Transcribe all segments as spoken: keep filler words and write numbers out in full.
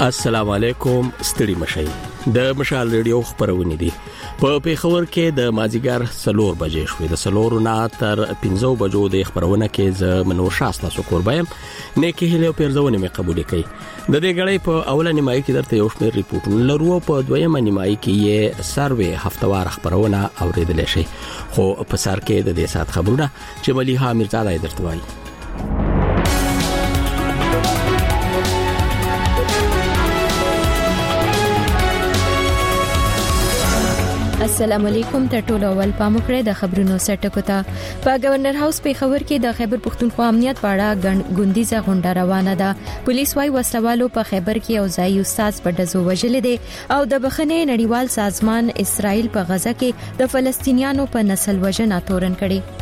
السلام علیکم ستړي مشي د مشال ریډیو خبرونه دي په پیښور کې د مازیګر سلور بجې شوې د سلور نه تر پنځو بجو د خبرونه کې ز منور شاسته سو قربایم نیکه هلو پیرزونه می قبول کړي د دې غړې په اوله نیمایي کې درته یو شمېر ریپورتونه لرو په دویمه نیمایي کې یې سروې هفتوار خبرونه اوریدل شي خو په سر کې د دې سات خبرونه چې مليها میرزاده درته وایي. السلام علیکم ته ټول اول پام وکړئ د خبرونو سرټکو ته. په گورنر هاوس پیښور کې د خیبر پښتونخوا امنیت واړه غونډیزه غونډه روانه ده. پولیس وايي وسلوالو په خیبر کې او ځای استاد په دزو وجل دي او د بخښنې نړیوال سازمان اسرائیل په غزه کې د فلسطینیانو په نسل وژنه تورن کړي.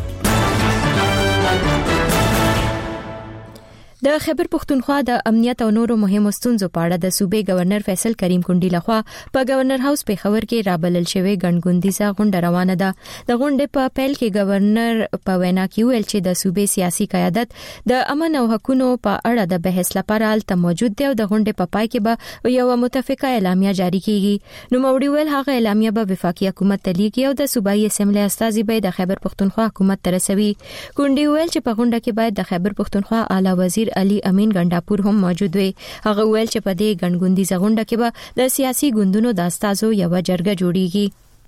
د خیبر پښتونخوا د امنیت او نورو مهمو ستونزو په اړه د صوبې گورنر فیصل کریم کونډی لخوا په گورنر هاوس پیښور کې رابلل شوی غونډیزه غونډه روانه ده. د غونډې په پیل کې گورنر په وینا کې ویل چې د صوبې سیاسي قیادت د امن او حقوقو په اړه د بحث لپاره الته موجود دی او د غونډې په پای کې به یو متفقه اعلامیه جاری کیږي. نو موړي ویل هغه اعلامیه به وفاقي حکومت ته لیږي او د صوبایي اسمبلی استازي به د خیبر پښتونخوا حکومت ته رسوي. کونډی ویل چې په غونډه کې باید د خیبر پښتونخوا اعلی وزیر علي امین ګنداپور هم موجود وي. هغه ویل چې په دې غونډیزه غونډه کې به د سیاسي ګوندونو د استازو یو جرګه جوړیږي.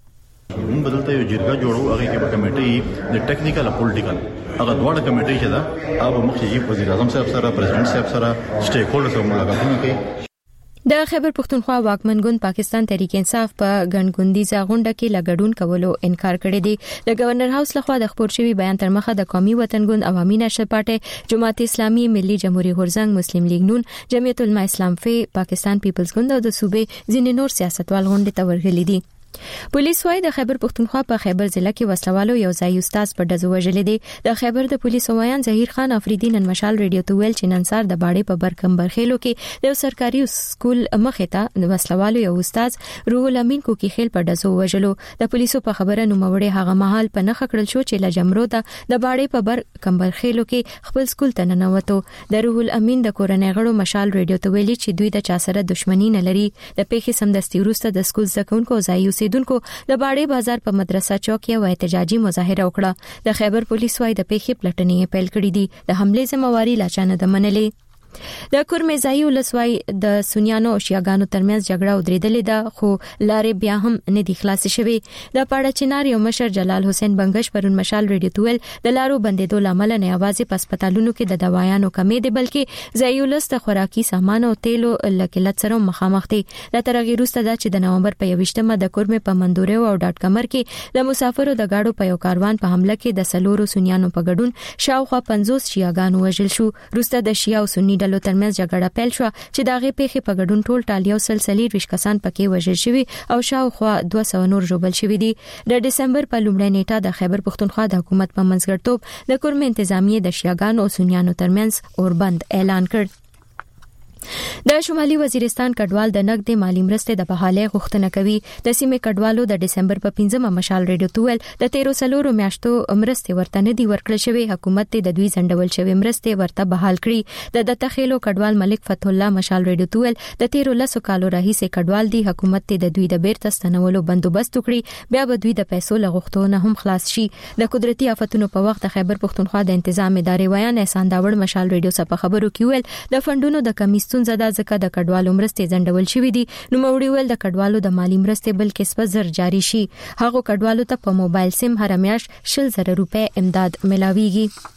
موږ بدلته یو جرګه جوړو هغه کې به کمیټي د ټیکنیکل او پولیټیکل هغه دواړه کمیټي چې دا هغه مخکې وزیر اعظم صاحب سره پریزیدنت صاحب سره سټیک هولډرز سره ملاقاتونه کوي. د خیبر پښتونخوا واکمن ګوند پاکستان تحریک انصاف په غونډیزه غونډه کې لګډون کولو انکار کړی دی. د گورنر هاوس لخوا د خبر شوی بیان تر مخه د قومي وطن ګوند عوامي نشر پارټي جماعت اسلامي ملي جمهوریت غورځنګ مسلم لیگ نون جمعیت العلماء اسلام فی پاکستان پیپلز ګوند او د صوبې ځینې نور سیاستوال غونډه ته ورغلي دي. پولیس وايي د خیبر پښتونخوا په خیبر ضلع کې وسلوالو یو ځای استاد په دزو وجل دي. د خیبر د پولیس وایان ظهیر خان افریدی نن مشال ریډیو ته ویل چې نن سار د باړې په برکم برخېلو کې د سرکاري سکول مخې ته د وسلوالو یو استاد روح الامین کو کې خیل په دزو وجلو. د پولیسو په خبره نو موړې هغه محل په نخ کړل شو چې لجمرو ته د باړې په برکم برخېلو کې خپل سکول ته ننوتو. د روح الامین د کورنۍ غړو مشال ریډیو ته ویلي چې دوی د چا سره دښمنی نه لري. د پیښې سمدستي وروسته د سکول زکونکو ځای اوسیدونکو د باړې بازار په مدرسه چوک یو احتجاجي مظاهره وکړه. د خیبر پولیس وايي د پیښې پلټنې پیل کړې دي. د حمله ذمہواری لا چانه د منلې. د کورمزای ولسوای د سنیانو او شیاګانو ترمنځ جګړه ودرېدلې ده خو لارې بیا هم نه دي خلاص شوې. د پاړه چنار یو مشر جلال حسین بنگش پرون مشال ریډیو تویل د لارو بندېدو لامل نه یوازې په هسپتالونو کې د دوايانو کمی دي بلکې ځایولست خوراکي سامان او تیلو لکلت سره مخامخ دي. د ترغیر وروسته دا چې د نومبر په یوشتمه د کورمه په مندوره او ډاټ کمر کې د مسافرو د گاډو په یو کاروان په حمله کې د سلورو سنیانو په ګډون شاوخوا پنځوس شیاګانو وژل شو. وروسته د شیا او سنی ډلو ترمنځ جګړه پیل شو چې داغه پیښې په ګډون ټول ټالیو سلسلې ریش کسان پکې وژل شوی او شاوخوا دوه سوه نور جوړل شوی دي. د دسمبر په لومړۍ نیټه د خیبر پښتونخوا د حکومت په منځګړتوب د کورمه انتظامیه د شیاګانو او سنیانو ترمنځ اوربند اعلان کړ. د شمالي وزیرستان کډوال د نقد مالی مرستې د بحالۍ غوښتنه کوي. د سیمې کډوالو د دسمبر په پنځمه مشال ریډیو تویل د تیرو سلورو میاشتو مرستې ورته نه دی ورکړل شوی. حکومت د دوی ځنډول شوی مرستې ورته بحال کړي. د دتخیلو کډوال ملک فتح الله مشال ریډیو تویل د تیرو لسو کالو راهیسې کډوال دی. حکومت د دوی د بیرته ستنولو بندوبست وکړي بیا به دوی د پیسو لغښتونه هم خلاص شي. د قدرتي آفتونو په وخت خیبر پښتونخوا د تنظیم ادارې ویان احسان داوړ مشال ریډیو سره په خبرو کې ویل د فندونو د کمی ستونزه د ځکه د کډوالو مرستې ځنډول شوې دي. نو موړي ول د کډوالو د مالی مرستې بل کسب زر جاری شي. هغه کډوالو ته په موبایل سیم هر میاشت شل زره روپے امداد ملاويږي.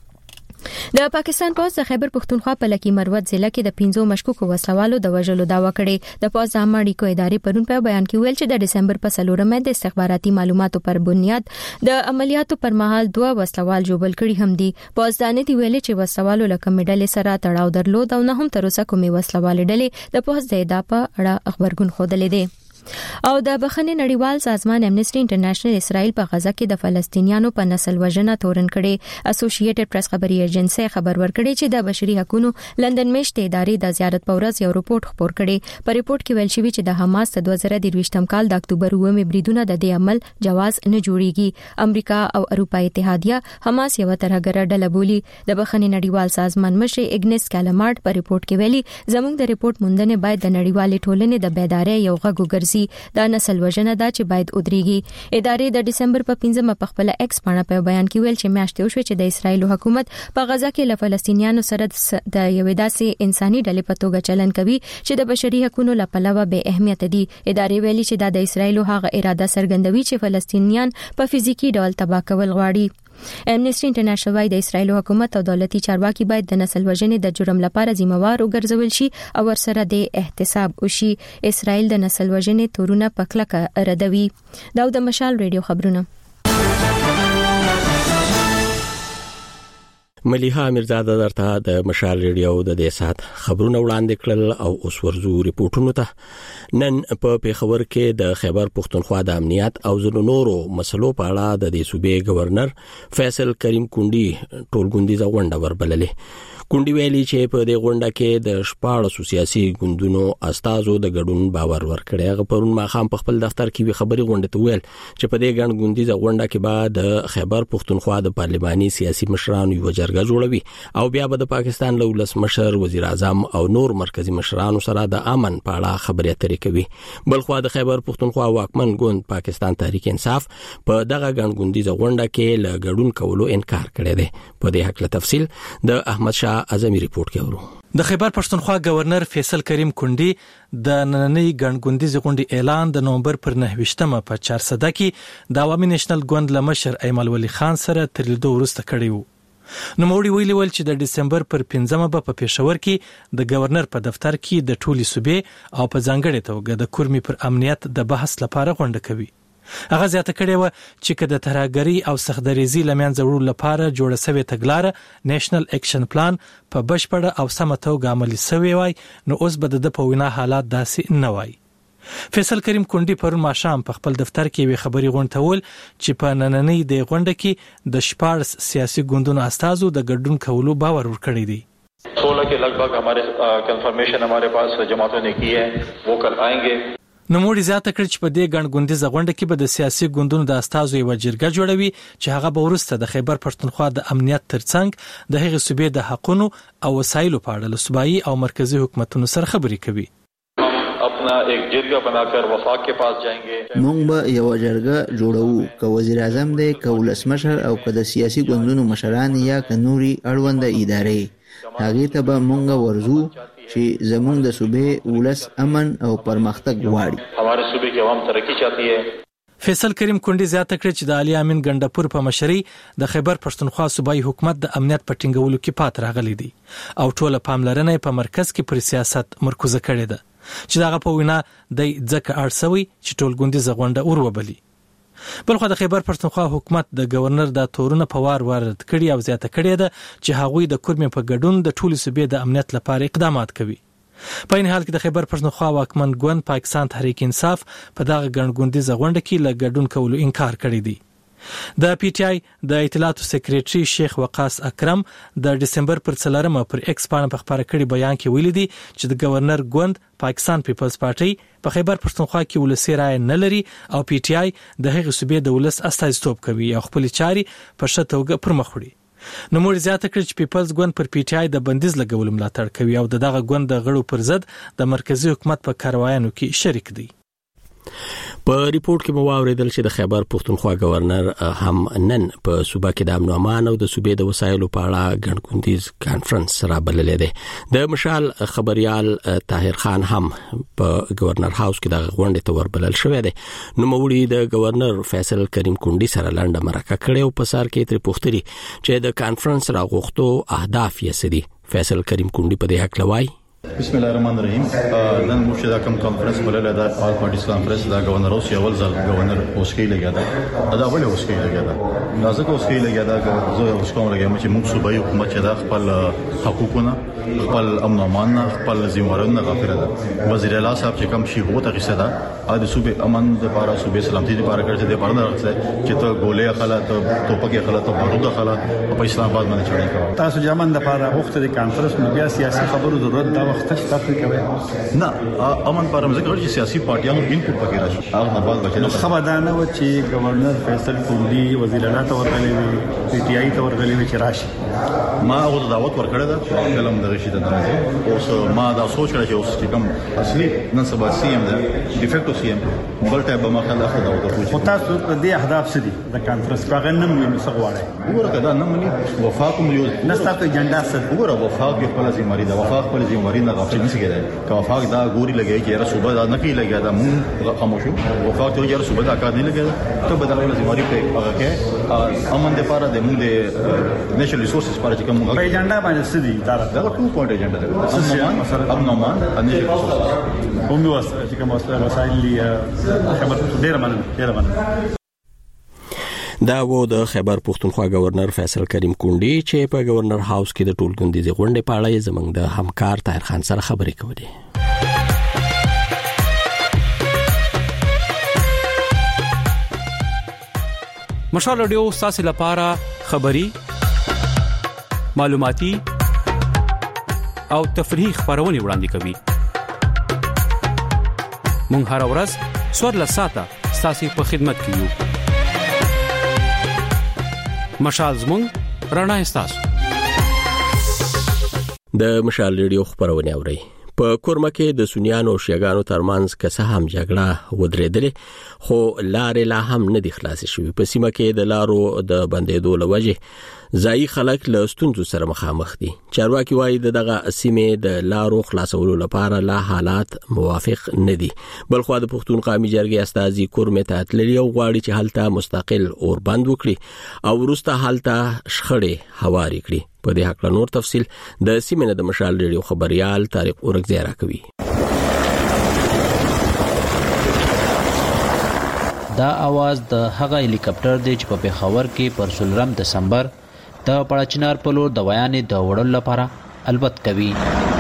د پاکستان پوز د خیبر پښتونخوا په لکی مروت ضلع کې د پنځو مشکوکو وسلوالو د وژلو داوا کړې. د پوز عامه اړیکو ادارې پرون په بیان کې ویل چې د دسمبر په څلورمه د استخباراتي معلوماتو پر بنیاد د عملیاتو پر مهال دوه وسلوال جوړل کړي هم دي. پوز دانې دی ویل چې وسلوالو لکه مډل سره تړاو درلود او نه هم تر اوسه کومې وسلوال ډلې د پوز د ادعا په اړه خبرګون خوده لیدي. او د بخښنې نړیوال سازمان امنیسټي انټرنیشنل اسرائیل په غزا کې د فلسطینیانو په نسل وژنه تورن کړي. اسوسییټډ پریس خبري ایجنسی خبر ورکړي چې د بشري حقوقو لندن میشته ادارې د زیارت پورز یو رپورت خبر کړي. په رپورت کې ویل شوی چې د حماس د دوه زره درویشتم کال د اکتوبر اوومې بریدونه د دې عمل جواز نه جوړیږي. امریکا او اروپای اتحادیه حماس یو ترهګره ډله بولي. د بخښنې نړیوال سازمان مشر اګنس کالمارټ په رپورت کې ویلي زموږ د رپورت موندنې باید د نړیوال ټولنې د بیدارۍ یو غږ وګرځي. دا نسل وژنه ده چې باید ودرېږي. ادارې د دسمبر په پنځمه په خپل ایکس باندې په بیان کې ویل چې میاشتې وشوه چې د اسرایل حکومت په غزا کې له فلسطینیانو سره د یو داسې انساني ډلې په توګه چلن کوي چې د بشري حقوقو لپاره به اهمیت دي. ادارې ویلي چې دا د اسرایل هغه اراده څرګندوي چې فلسطینیان په فزیکی ډول تباه کول غواړي. امنیسټي انټرنیشنل وايي د اسرایل حکومت او دولتي چارواکي باید د نسل وژنې د جرم لپاره ذمہوار وګرځول شي او ورسره د احتساب وشي. اسرایل د نسل وژنې تورونه په کلکه ردوي. دا د مشال ریډیو خبرونه. ملیحه امیرزاده درته د مشال ریډیو د دې سات خبرونه وړاندې کړل او اوس ورزو ریپورتونو ته. نن په پیښور کې د خیبر پښتونخوا د امنیت او ځینو نورو مسلو په اړه د دې صوبې گورنر فیصل کریم کونډي ټولګوندیزه غونډه وربللې. کونډي ویلي چې په دې غونډه کې د شپاړسو سیاسي ګوندونو استازو د ګډون باور ورکړی. هغه پرون ماښام په خپل دفتر کې وی خبري غونډه ته ویل چې په دې ګڼ ګوندیزه غونډه کې به د خیبر پښتونخوا د پارلماني سیاسي مشرانو یو جرګه جوړوي او بیا به د پاکستان له ولس مشر وزیر اعظم او نور مرکزی مشرانو سره د امن په اړه خبرې اترې کوي. بلخو د خیبر پښتونخوا واکمن ګوند پاکستان تحریک انصاف په دغه ګڼ ګوندیزه غونډه کې له ګډون کولو انکار کړی دی. په دې حق له تفصیل د احمد شاه اعظمي ریپورت کې ورو. د خیبر پښتونخوا گورنر فیصل کریم کونډي د نننۍ ګڼګوندیزې غونډې اعلان د نومبر پر نهه په چارسده کې د عوامي نېشنل ګوند له مشر ایمل ولی خان سره تر لیدو وروسته کړی وو. نوموړي ویلي ول چې د دسمبر پر پنځمه په پېښور کې د گورنر په دفتر کې د ټولي صوبې او په ځانګړې توګه د کورمي پر امنیت د بحث لپاره غونډه کوي. هغه زیاته کړې و چې که د ترهګرۍ او سختدریزي لمنځه وړلو لپاره جوړه شوې تګلاره نېشنل اکشن پلان په بشپړه او سمه توګه عملي شوی وای نو اوس به د په وینا حالات داسې نه وای. فیصل کریم کونډي پرون ماښام په خپل دفتر کې وی خبري غونډول چې په نننۍ د غونډه کې د شپاړس سیاسي ګوندونو استازو د ګډون کولو باور ورکړی دی. सोलह के लगभग हमारे कंफर्मेशन हमारे पास जमातों ने की है वो कल आएंगे. نو موږ زیاته کړ چې په دې ګڼ ګوندیزه غونډه کې به د سیاسي ګوندونو د استازو یو جرګه جوړوي چې هغه به ورسته د خیبر پښتونخوا د امنیت ترڅنګ د هغې صوبې د حقونو او وسایلو په اړه له صوبایي او مرکزی حکومتونو سره خبرې کوي. اپنا ایک جرګه بناکر وفاق کے پاس جائیں گے. موږ به یو جرګه جوړو که وزیر اعظم دی که ولس مشر او که د سیاسي ګوندونو مشران یا که نوري اړونده ادارې هغه ته به موږ ورزو چې زموږ د صوبې ولس امن او پرمختګ غواړي. हमारे सूबे की आवाम तरक्की चाहती है. فیصل کریم کونډي زیاته کړ چې د علي امین ګندپور په مشرۍ د خیبر پښتونخوا صوبایي حکومت د امنیت په ټینګولو کې پات راغلی دی او ټوله پاملرنه په مرکز کې پر سیاست مرکوزه کړې ده چې دغه په وینا د ځکه اړسوي چې ټول ګوندیزه غونډه اور وبلی. بلخو د خیبر پښتونخوا حکومت د گورنر د تورونه په وار وار رد کړي او زیاته کړي ده چې هغوی د کورمې په ګډون د ټولو صوبې د امنیت لپاره اقدامات کوي. په این حال کې د خیبر پښتونخوا واکمن ګوند پاکستان تحریک انصاف په دغه ګڼ ګوندیزه غونډه کې له ګډون کولو انکار کړی دی. د پی ټی آی د اطلاعاتو سکریټري شیخ وقاص اکرم د دسمبر پر څلورمه پر ایکس باندې په خبره کړي بیان کې ویلي دي چې د گورنر ګوند پاکستان پیپلز پارټي په خیبر پښتونخوا کې ولسی رائے نه لري او پی ټی آی د هغې صوبې د ولس استازیتوب کوي او خپل چاري په ښه توګه پر مخ وړي. نو موږ زیاته کړ چې پیپلز ګوند پر پی ټی آی د بندیز لګول ملاتړ کوي او دغه ګوند د غړو پر ضد د مرکزی حکومت په کاروایانو کې شریک دی. په ریپورت کې مو واوریدل چې د خیبر پښتونخوا گورنر هم نن په صوبه کې د امن او امان او د صوبې د وسایلو په اړه ګڼ ګوندیز کانفرنس را بللې ده. د مشال خبريال طاهر خان هم په گورنر هاوس کې د غونډې ته وربلل شوی دی. نو موړي د گورنر فیصل کریم کونډي سره لنډه مرکه کړې او په سر کې تر پوښتنه چې د کانفرنس راغوښتو اهداف یې سدي. فیصل کریم کونډي په دې حق لوي بسم الله الرحمن الرحیم. نن موږ دا کوم کانفرنس ولله دا آل پارټیز کانفرنس دا گورنر اوس یو ځل گورنر اوسکی لګیا دا دا ولې اوسکی لګیا دا دا ځکه اوسکی لګیا دا زه اوس کوم لګیا چې موږ صوبایي حکومت چې دا خپل حقوقونه خپل امن او امان خپل ذمہوارونه غافل ده. وزیر اعلی صاحب چې کوم شی هو ته قصه ده ا د صوبې امن لپاره صوبې سلامتی لپاره کړی دی پرنده راځي چې ته ګولې خلات توپکې خلات بارود خلات په اسلام آباد باندې چړې کوي. تاسو جامن لپاره وخت د کانفرنس نو بیا سیاسي خبرو ضرورت دا وخت تاسو کوي نه امن پر مزګر چې سیاسي پارټیانو انپوټ پکې راشي هغه بعد بچنه خبردانه و چې گورنر فیصل کوندي وزیر اعلی ته ورغلي وي پی ټ آی ته ورغلي وي چې راشي. ما هغه دعوت ورکړه ده کلم د رشید درازي اوس ما دا سوچ کړی چې اوس چې کوم اصلي نن سبا سی ام ده ډیفیکټو سی ام بل ټایپ به ما خلک دا ورته او تاسو د دې اهداف څه دي د کانفرنس په غنم نو څه غواړي وګوره کدا نه مني وفاقم یو نستاسو ایجنډا څه وګوره وفاق یو خپل ذمہواری ده وفاق خپل ذمہواری نه غافل نشي کېدای که وفاق دا ګوري لګي چې را صوبه دا نه کوي لګي دا مون خاموشو وفاق ته یې صوبه دا کار نه لګي ته به دا ذمہواری په هغه کې امن د لپاره د مونږ د نېشنل ریسورسز لپاره چې کوم په ایجنډا باندې څه دي دا دا ټو پوینټ ایجنډا ده مثلا امن امان انیشل ریسورسز هم نو چې کوم وسایل لري خبر ډیر مننه ډیر مننه. دا و د خیبر پختونخوا گورنر فیصل کریم کونډي چې په گورنر هاوس کې د ټولګندیزي غونډې په اړه زمنګ د همکار طاهر خان سره خبرې کولې. مشال رادیو ساسي لپاره خبري معلوماتي او تفریحي خبرونه وړاندې کوي. مونږ هر ورځ سور لساته ساسي په خدمت کې یو. مشال زمونږ رڼا استاسو د مشال ریډیو خبرونه اوري. په کورمه کې د سنیانو او شیعاګانو ترمنځ که څه هم جګړه ودرېدلې خو لارې لا هم نه دي خلاصې شوې. په سیمه کې د لارو د بندېدو لوجه ځایي خلک له ستونزو سره مخامخ دي. چارواکي وایي دغه سیمې د لارو خلاصولو لپاره لا حالات موافق نه دي. بلخو د پښتون قومي جرګې استازي کورمه ته تللي او غواړي چې هلته مستقل اور بند وکړي او وروسته هلته شخړې هواري کړي. په دې حق نور تفصيل د سیمه د مشال ریډیو خبريال طارق اورګزی راکوي. دا आवाज د هغه هلیکاپټر دی چې په پیښور کې پر سولرم دسمبر د پړچنار په لور د ویانې د وړل لپاره البت کوي.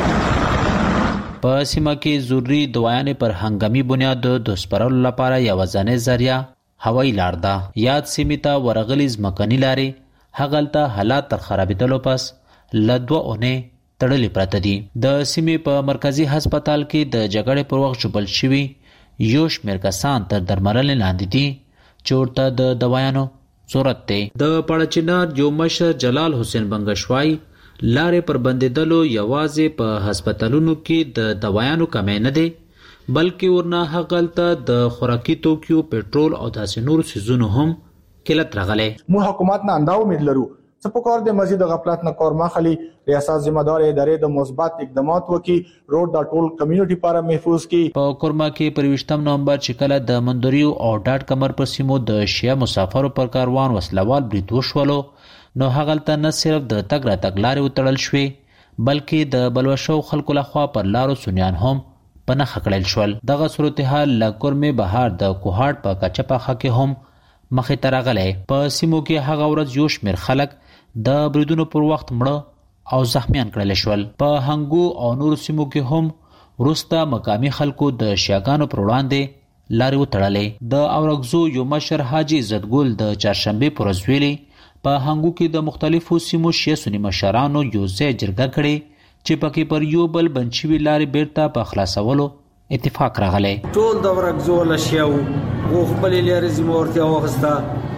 په سیمه کې ضروري د ویانې پر هنګامي بنیاد د سپرلو لپاره یو ځانې ذریعہ هوایي لار ده. یاد سیمه ته ورغلي ځمکني لارې هغلته حالات تر خرابېدلو پس لدوه اونې تړلې پراته دي. د سیمې په مرکزی هسپتال کې د جګړې پر وخت جبل شوي یو شمېر کسان تر درملنې لاندې دي چې ورته د دوايانو ضرورت دی. د پړچنار یو مشر جلال حسین بنګشوای لارې پر بندېدلو یوازې په هسپتالونو کې د دوايانو کمی نه دی بلکې ورنه هغلته د خوراکي توکیو پېټرول او داسې نور سيزونو هم کلت راغله. مو حکومت نه انداو امید لرو څه په کار د مزید غفلت نه کار مخالي ریاست ذمہ دار ادارې د مثبت اقدامات وکي روډ د ټول کمیونټي لپاره محفوظ کی. په کورما کې پر وشتم نومبر چې کله د مندوریو او ډاټ کمر پر سیمو د شیا مسافرو پر کاروان وسلوال برید وشولو نو هغلته نه صرف د تګ را تګ لارې وتړل شوې بلکې د بلوشو خلکو لخوا پر لارو سنیان هم پنه خکړل شول. دغه صورتحال لکورمه بهار د کوهاټ په کچپاخه کې هم مخې ته راغلی. په سیمو کې هغه ورځ یو شمېر خلک د بریدونو پر وخت مړه او زخمیان کړل شول. په هنګو او نور سیمو کې هم وروسته مقامي خلکو د شیعاګانو پر وړاندې لارې وتړلې. د اورګزو یو مشر حاجي عزتګل د چهارشنبې پر ورځ ویلي په هنګو کې د مختلفو سیمو شیعه سني مشرانو یو ځای جرګه کړې چې پکې پر یو بل بنچوي لارې بیرته په خلاصولو اتفاق راغلی. ټول د ورګزو له شیعو غو خپل لارې ذمہ ورتیا وغستا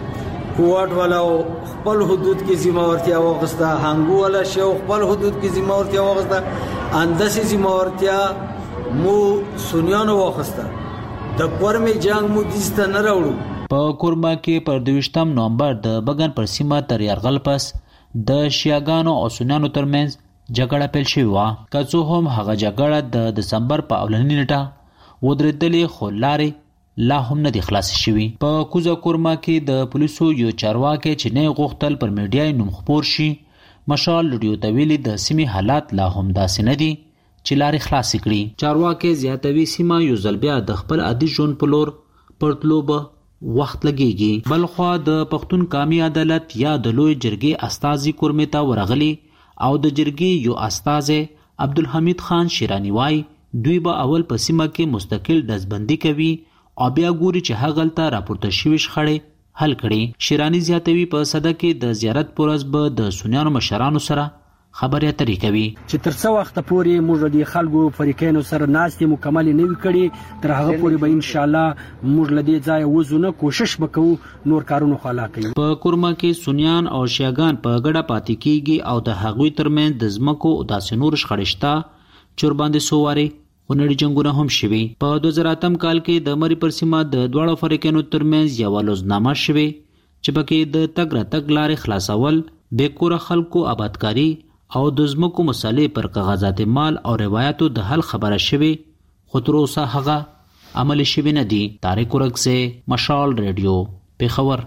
کوټ والا خپل حدود کې ذمہ ورتیا وغستا هنګو والا شیعو خپل حدود کې ذمہ ورتیا وغستا اندسي ذمہ ورتیا مو سنیانو وغستا د کورمه جنگ مو دسته نه راوړو. په کورما کې پر دویشتم نومبر د بغن پر سیمه تر یرغل پس د شیعاګانو او سنیانو ترمنځ جګړه پیل شوې وه. که څه هم هغه جګړه د دسمبر په اولنۍ نیټه ودرېدلې خو لارې لا هم نه دي خلاص شوي. په کوزه کورما کې د پولیسو یو چارواکي چې نه غوښتل پر میډیا نوم خپور شي مشال لډیو ته ویلي د سیمې حالات لا هم داسې نه دي چې لارې خلاص کړي. چارواکي زیاتوي سیمه یو ځل بیا د خپل عادي ژوند په لور پرتلو به وخت لګيږي. بلخوا د پښتون قومي عدالت یا د لوی جرګې استازي کورمې ته ورغلي او د جرګې یو استازي عبدالحمید خان شیرانی وای دوی به اول په سیمه کې مستقل دزبندي کوي او بیا ګوري چې هغه ته راپورته شوي شخړې حل کړي. شیرانی زیاتوي په صده کې د زیارت پورز به د سنیانو مشرانو سره خبرې اترې کوي چې تر څو وخت پورې موږ د خلکو فریقینو سره ناستې مکمل نه وي کړي تر هغه پورې به ان شاء الله موږ لدې ځای وزونه کوشش وکړو نور کارونه خلا کوي. په کورما کې سنیان او شیعاګان په ګډه پاتې کیږي او د هغوی ترمنځ د ځمکو او داسې نور شخړې شته چې ورباندې سوواري خونړي جنګونه هم شوي. په دوه زره اتم کال کې د مری پر سیمه د دواړو فریقینو ترمنځ یوه لوزنامه شوې چې پکې د تګ راتګ لارې خلاصول، بې کوره خلکو آبادکاري او د ځمکو مسالې پر کاغذات مال او روایتو د حل خبره شوي، خو تر اوسه هغه عملي شوي نه دي. طارق ورکزے، مشال ریډیو، پیښور.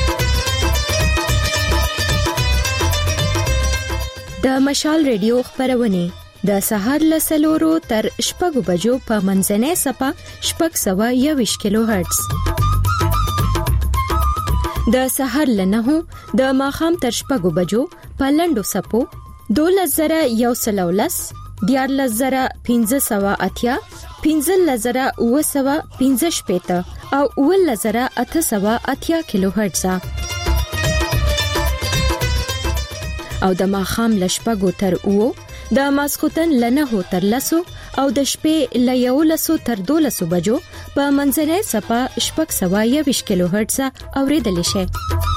د مشال ریډیو خبرونه د سهار له سلورو تر شپږو بجو په منځنۍ سپه شپږ سوه یوویشت کیلو هرتز، د سهار له نهو د ماښام تر شپږو بجو په لنډو سپو دولس زره یو سل او لس، دیارلس زره پنځه سوه اتیا، پنځلس زره اوه سوه پنځه شپېته او اوولس زره اته سوه اتیا کیلو هرتز، او د ماښام له شپږو تر اوو، د ماسخوتن له نهو تر لسو او د شپې له یولسو تر دولسو بجو په منځنۍ سپه شپږ سوه یوویشت کیلو هرتز اورېدلی شئ.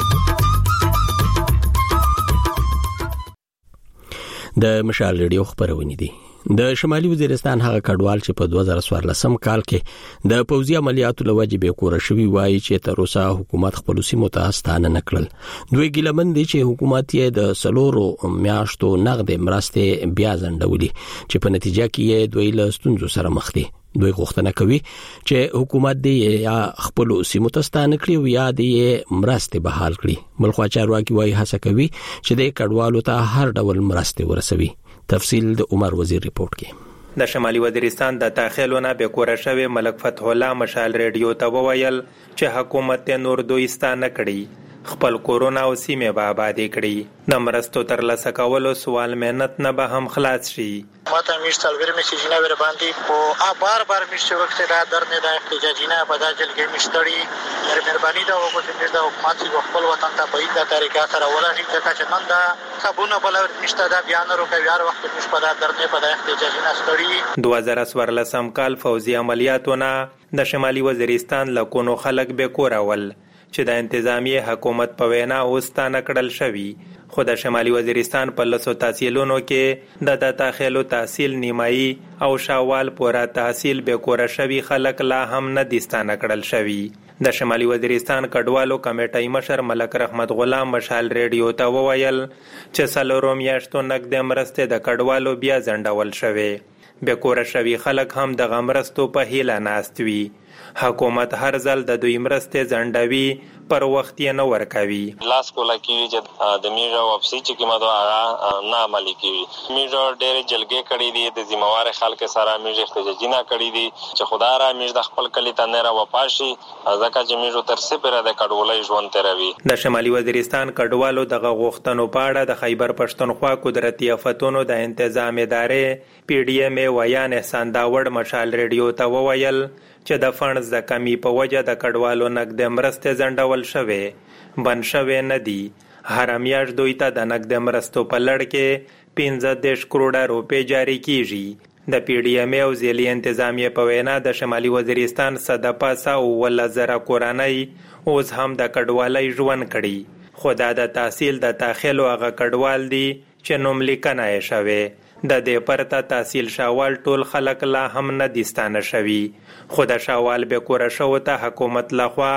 د مشال ریډیو خبرونه دي. د شمالي وزیرستان هغه کډوال چې په دوه زره څوارلسم کال کې د پوځي عملیاتو لوجې به کور شوی وایي چې تر اوسه حکومت خپل سیمو ته ستانه نکړل. دوی ګیلمن دي چې حکومت یې د سلورو میاشتو نقد مرستې بیا ځنډولې چې په نتیجه کې یې دوی له ستونزو سره مخ دي. دوی غوښتنه کوي چې حکومت دې یا خپل سیمو ته ستانه کړي او یا دې مرستې بحال کړي. بلخوا چارواکي وایي هڅه کوي چې د کډوالو ته هر ډول مرستې ورسوي. تفصیل د عمر وزیر ریپورت کې. د شمالي وزیرستان د تاخیلونه به کور شوی ملک فتح الله مشال ریډیو ته وویل چې حکومت نور دوی ستانه کړي، خپل کورونا او سیمه به آبادی کړي. د مرستو تر لاسه کولو سوال مهنت نه به هم خلاص شي. ماته میشتل ور میسیجونه ور باندې په بار بار میشته وخت دا درنه د احتجاجینه په داخل کې مشتړي مر مهرباني دا وکړه چې د حکومت په خپل وطن ته په دې طریقه سره ولري چې نن دا صابونه بل مشته دا بیان وروکوي هر وخت مش په دا درنه په احتجاجینه ستړي. دوه زره څوارلسم کال فوزي عملیاتونه د شمالي وزیرستان لکونو خلک به کورول چې د انتظامی حکومت په وینا اوستانه کړل شوی، خو د شمالي وزیرستان په لسو تحصیلونو کې د داخلو تحصیل نیمایي او شاوال پورا تحصیل به کور شوی خلک لا هم نه دستانه کړل شوی. د شمالي وزیرستان کډوالو کمیټې مشر ملک رحمت غلام مشال ریډیو ته وویل چې سلورو میاشتو نقد مرستې د کډوالو بیا ځنډول شوی. به کور شوی خلک هم د غمرستو په هیله ناست وي. حکومت هر ځل د دوی مرستې ځنډوي پر وخت یې نه ورکوي. لاس کولا کیږي چې د میژه واپسی چې کومه دا هغه نه عملي کیږي. میژه ډېر جلګې کړي دي د ذمہوار خلک سره میژه احتجاجونه کړي دي چې خدای را میژه د خپل کلی ته نه را وپاشي ځکه چې میژه تر څه پر د کډوالۍ ژوند تیروي. د شمالي وزیرستان کډوالو دغه غوښتنو په اړه د خیبر پښتونخوا قدرتي آفتونو د انتظام ادارې پی ډی ایم ویان احسان داوړ مشال ریډیو ته وویل چې د فنډز د کمی په وجه د کډوالو نقد مرستې ځنډول شوې بند شوې نه دي. هر میاشت دوی ته د نقد مرستو په لړ کې پنځه دېرش کروڑه روپۍ جاری کیږي. د پی ډی ایم او ځلي انتظامیه په وینا د شمالي وزیرستان صد پاسه اوولس زره کورنۍ اوس هم د کډوالۍ ژوند کړي، خو دا د تحصیل د داخلو هغه کډوال دي چې نوم لیکنه یې شوې. د دې پرته تحصیل شاوال ټول خلک لا هم نه دستانه شوي، خو د شاوال به کور شو ته حکومت لخوا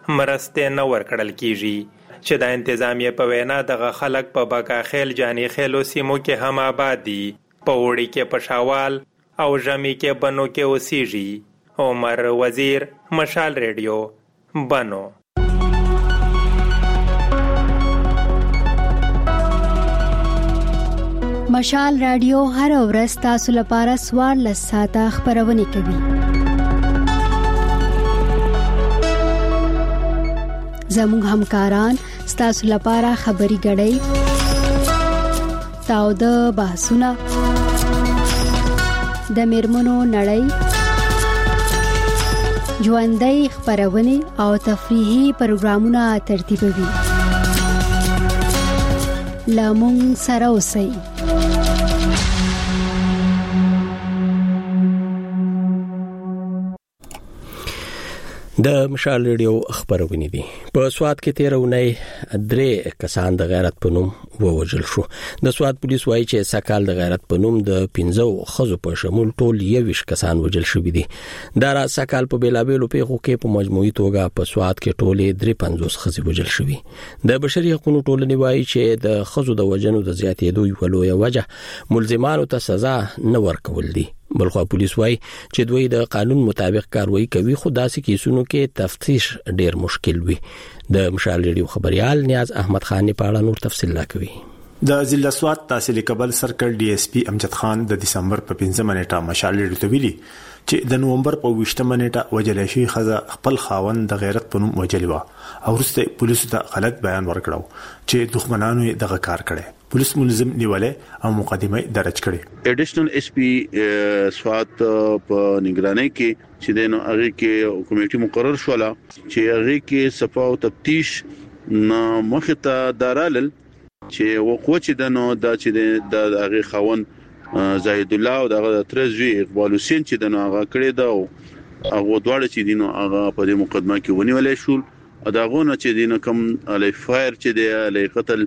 مرستې نه ورکړل کیږي چې د انتظامیه په وینا دغه خلک په بکاخیل جانی خیلو سیمو کې هم آباد دي، په وړي کې په شاوال او ژمي کې بنو کې اوسیږي. عمر وزیر، مشال ریډیو، بنو. مشال رادیو هر ورځ تاسو لپاره سوار لساته خبرونه کوي. زموږ همکاران تاسو لپاره خبري غړي تاو د بحثونه د میرمنو نړۍ ژوندۍ خبرونه او تفریحي پروګرامونه ترتیبوي. لامون سره اوسئ. د مشال ریډیو خبرونه دي. په سواد کې تیرونی درې کسان د غیرت په نوم ووجل شو. د سواد پولیس وایي چې سکال د غیرت په نوم د پنځو خزو په شمول ټول یوش کسان وجل شوی دي. دا را سکال په بیلابېلو پیښو کې په مجموعي توګه په سواد کې ټولې درې پنځوس خزي وجل شوی. د بشري حقوقو ټولنې وایي چې د خزو د وجنو د زیاتېدو یو لوی وجه ملزمانو ته سزا نه ورکول دي. بلخوا پولیس وایي چې دوی د قانون مطابق کاروایی کوي، خو داسې کیسونو کې تفتیش ډیر مشکل وي. د مشال ریډیو خبريال نیاز احمد خان په اړه نور تفصیل راکوي. د ضلع سوات تحصیل کبل سرکل ډي اس پی امجد خان د دسمبر په پنځمه نیټه مشال ریډیو ته ویلي چې د نومبر په ویشتمه نیټه وجلې شي خزه خپل خاوند د غیرت په نوم وجلې و او وروسته پولیسو ته غلط بیان ورکړو چې دښمنانو یې دغه کار کړي. پولیس ملزم نیولې او مقدمه درج کړي. ایډیشنل ایس پی سوات په نگرانی کې چې دنو هغه کې کمیټه مقرر شوله چې هغه کې صفه او تفتیش نه مخته دارال چې وقوع چې دنو دا چې د هغه خاوند زاهد الله او دغه ترزوی اقبال حسین چې دنو هغه کړی دا هغه دواړه چې دینو هغه په دې مقدمه کې ونیولې شو. داغه نه چې دینو کم علی فایر چې دی علی قتل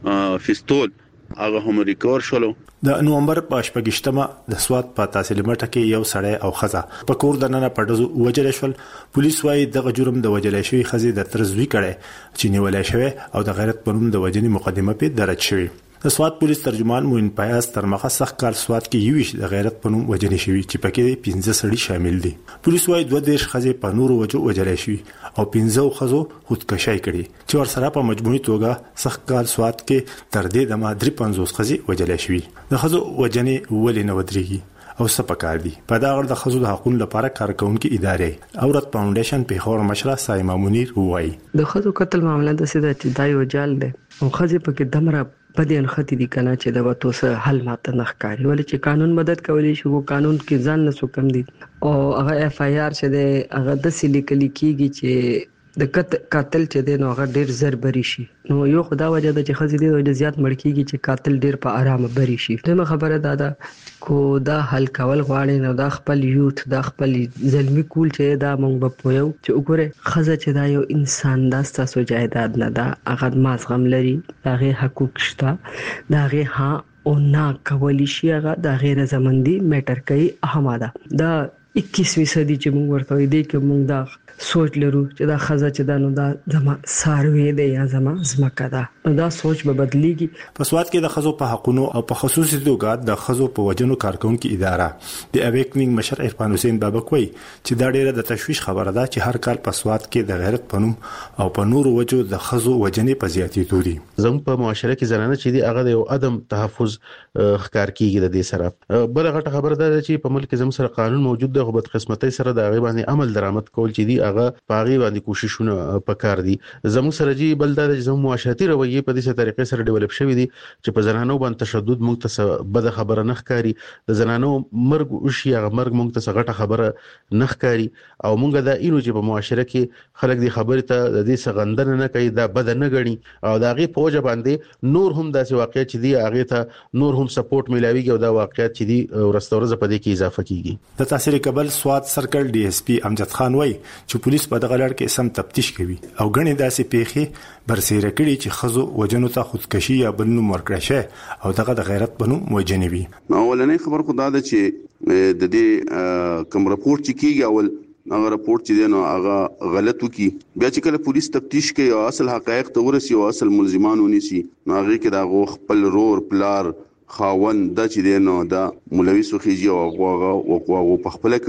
فستول هغه هم ریکور شولو. د نومبر په شپږشتمه د سوات په تحصیل مټه کې یو سړی او خزه په کور دننه پټزو وجل شول. پولیس وايي دغه جرم د وجلې شوی خزه د ترزوی کړي چې نیولې شوی او د غیرت په نوم د وجنې مقدمه په درج شوی. د سوات پولیس ترجمان موین پیاس تر مخه سخت کال سوات کې یوش د غیرت په نوم وجنې شوی چې پکې پنځه سړي شامل دي. پولیس وايي دوه دیش خزه په نورو وجو وجلې شوی او پنځه خزو خودکشي کړي چې ور سره په مجموعي توګه سخت کال سوات کې تر دې د ما درې پنځوس خزي وجلې شوی. د خزو وجنې ولې نه ودرېږي او سپکار دي. په دا غړ د خزو د حقوقو لپاره کارکونکو ادارې اورت فاونډیشن په خور مشره سایما منیر وایي د خزو قتل معاملې د سیده چې دای وجال ده او خزي پکې دمره بدین ختی دي کنه چې د وته سره حل ماته نخکاری ولې چې قانون مدد کولی شو قانون کې ځان نه سو کم دي او هغه اف آی آر چې ده هغه د سلیکلی کیږي چې د قاتل چې دی نو هغه ډیر زر بری شي. نو یو خدا وجه د چې خزي دی د زیات مړ کیږي چې قاتل ډیر په آرام بری شي. دغه خبره دا ده کو دا حل کول غواړي نو دا خپل یوت دا خپل ظلمي کول چې دا مونږ په پویو چې وګوره خزه چې دا یو انسان دا ستاسو جایداد نه دا هغه مازغم لري هغه حقوق شته دا هغه ها او نا کولی شي هغه دا غیر زمندي میټر کوي اهمه ده. دا اکیسویں صدی چې موږ ورته دی کې موږ دا سوچ لرو چې دا خزه چې دا نو دا زما ساروي دی یا زما زمکه ده نو دا سوچ به بدلیږي. په سواد کې د خزو په حقونو او په خصوصي توګه د خزو په وجنو کارکونکو اداره د اویکنینګ مشر عرفان حسین بابک وایي چې دا ډیره د تشویش خبره ده چې هر کال په سواد کې د غیرت پنوم او په نورو وجو د خزو وجنې په زیاتېدو دي. زموږ په معاشره کې زنانه چې دی هغه د یو عدم تحفظ ښکار کیږي د دې سره. بل غټه خبره ده چې په ملک زموږ سره قانون موجود دی خو بد قسمتۍ سره د هغه باندې عمل درآمد کول چې دی هغه پاغي باندې کوششونه پکار دي. زموږ سره جی بل دا چې زموږ معاشرتي رویه په دې طریقې سره ډیولپ شوې دي چې په زنانو باندې تشدد موږ ته بد خبره نه ښکاری. د زنانو مرګ او شي هغه مرګ موږ ته غټه خبره نه ښکاری او موږ دا اینو چې په معاشره کې خلک دې خبره ته د دې سغندن نه کوي دا بد نه غني او دا غي پوجا باندې نور هم داسې واقعیت چې دی هغه ته نور هم سپورټ ملاويږي او دا واقعیت چې دی ورستورزه په دې کې اضافه کیږي. د تحصیل کبل سواد سرکل ډي اس پی امجد خان وایي چې پولیس په دغه لړ کې سم تفتیش کوي او غني داسې پیخي برسېره کړي چې خزو وجنو ته خودکشي یا بل نوم ورکړي شي او دغه د غیرت بنو موجنوي. اولنې خبر خدا ده چې د دې کوم راپورټ چې کیږي اول هغه راپورټ چې دی نو هغه غلط وکي بیا چې کله پولیس تفتیش کوي او اصل حقایق ته ورسي او اصل ملزمان ونیسي نو هغه کې دا غو خپل رور پلار خاون د چې دی نو دا مولوي سوخیجی او هغه او هغه په خپل کړي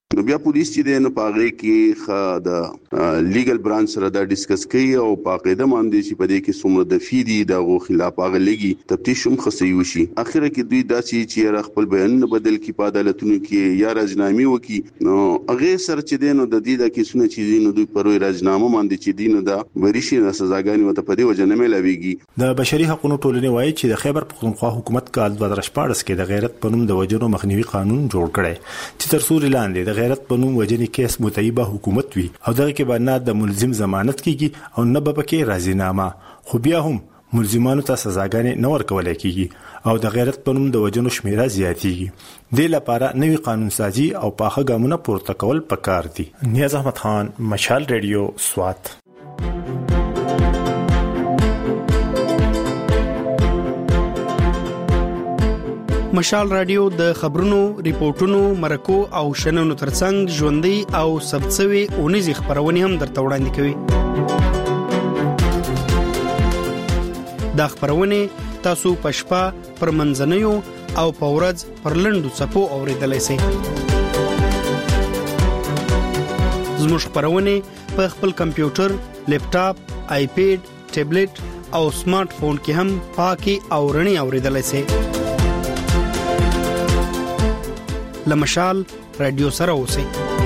نو بیا پولیس چې د نو پاغې کې خا د لیګل برانچ سره دا ډیسکس کوي او پاقیده باندې چې په دې کې څومره د فیدی دغه خلاف هغه لګي تفتیش هم خصي وشي. اخره کې دوی داسې چې خپل بیان نه بدل کی په عدالتونو کې یا راجنامي وکي نو هغه سره چې دینو د دې د کیسونه چې دینو دوی پروي راجنامه باندې چې دینو دا ورشي نه سزاګانی وته په دې وجه نه ملويږي. د بشري حقوقو ټولنې وایي چې د خیبر پختونخوا حکومت کال دوه هزار شپږ کې د غیرت په نوم د وجنو مخنیوي قانون جوړ کړی چې تر څو لاندې د غیرت په نوم وجنې کیس متعیبه حکومت وي او دغه کې باندې د ملزم ضمانت کیږي او نه به پکې راضینامه خو بیا هم ملزمانو ته سزاګانې نه ورکول کیږي او د غیرت په نوم د وجنو شمیره زیاتیږي. د لپاره نوی قانون سازي او پاخه ګامونه پورته کول پکار دي. نیاز احمد خان، مشال ریډیو، سوات. مشال رادیو د خبرونو، ریپورتونو، مرکو او شننو ترڅنګ ژوندۍ او سبڅوي اونیزي خبرونه هم درته وړاندې کوي. دا خبرونه تاسو پښپا پر منځنیو او پورز پر لندو صفو اوریدلای شئ. زموږ خبرونه په خپل کمپیوټر، لیپټاپ، آیپیډ، ټابلیټ او سمارټ فون کې هم پاکي او رڼي اوریدلای شئ. لمشال رادیو سره اوسئ.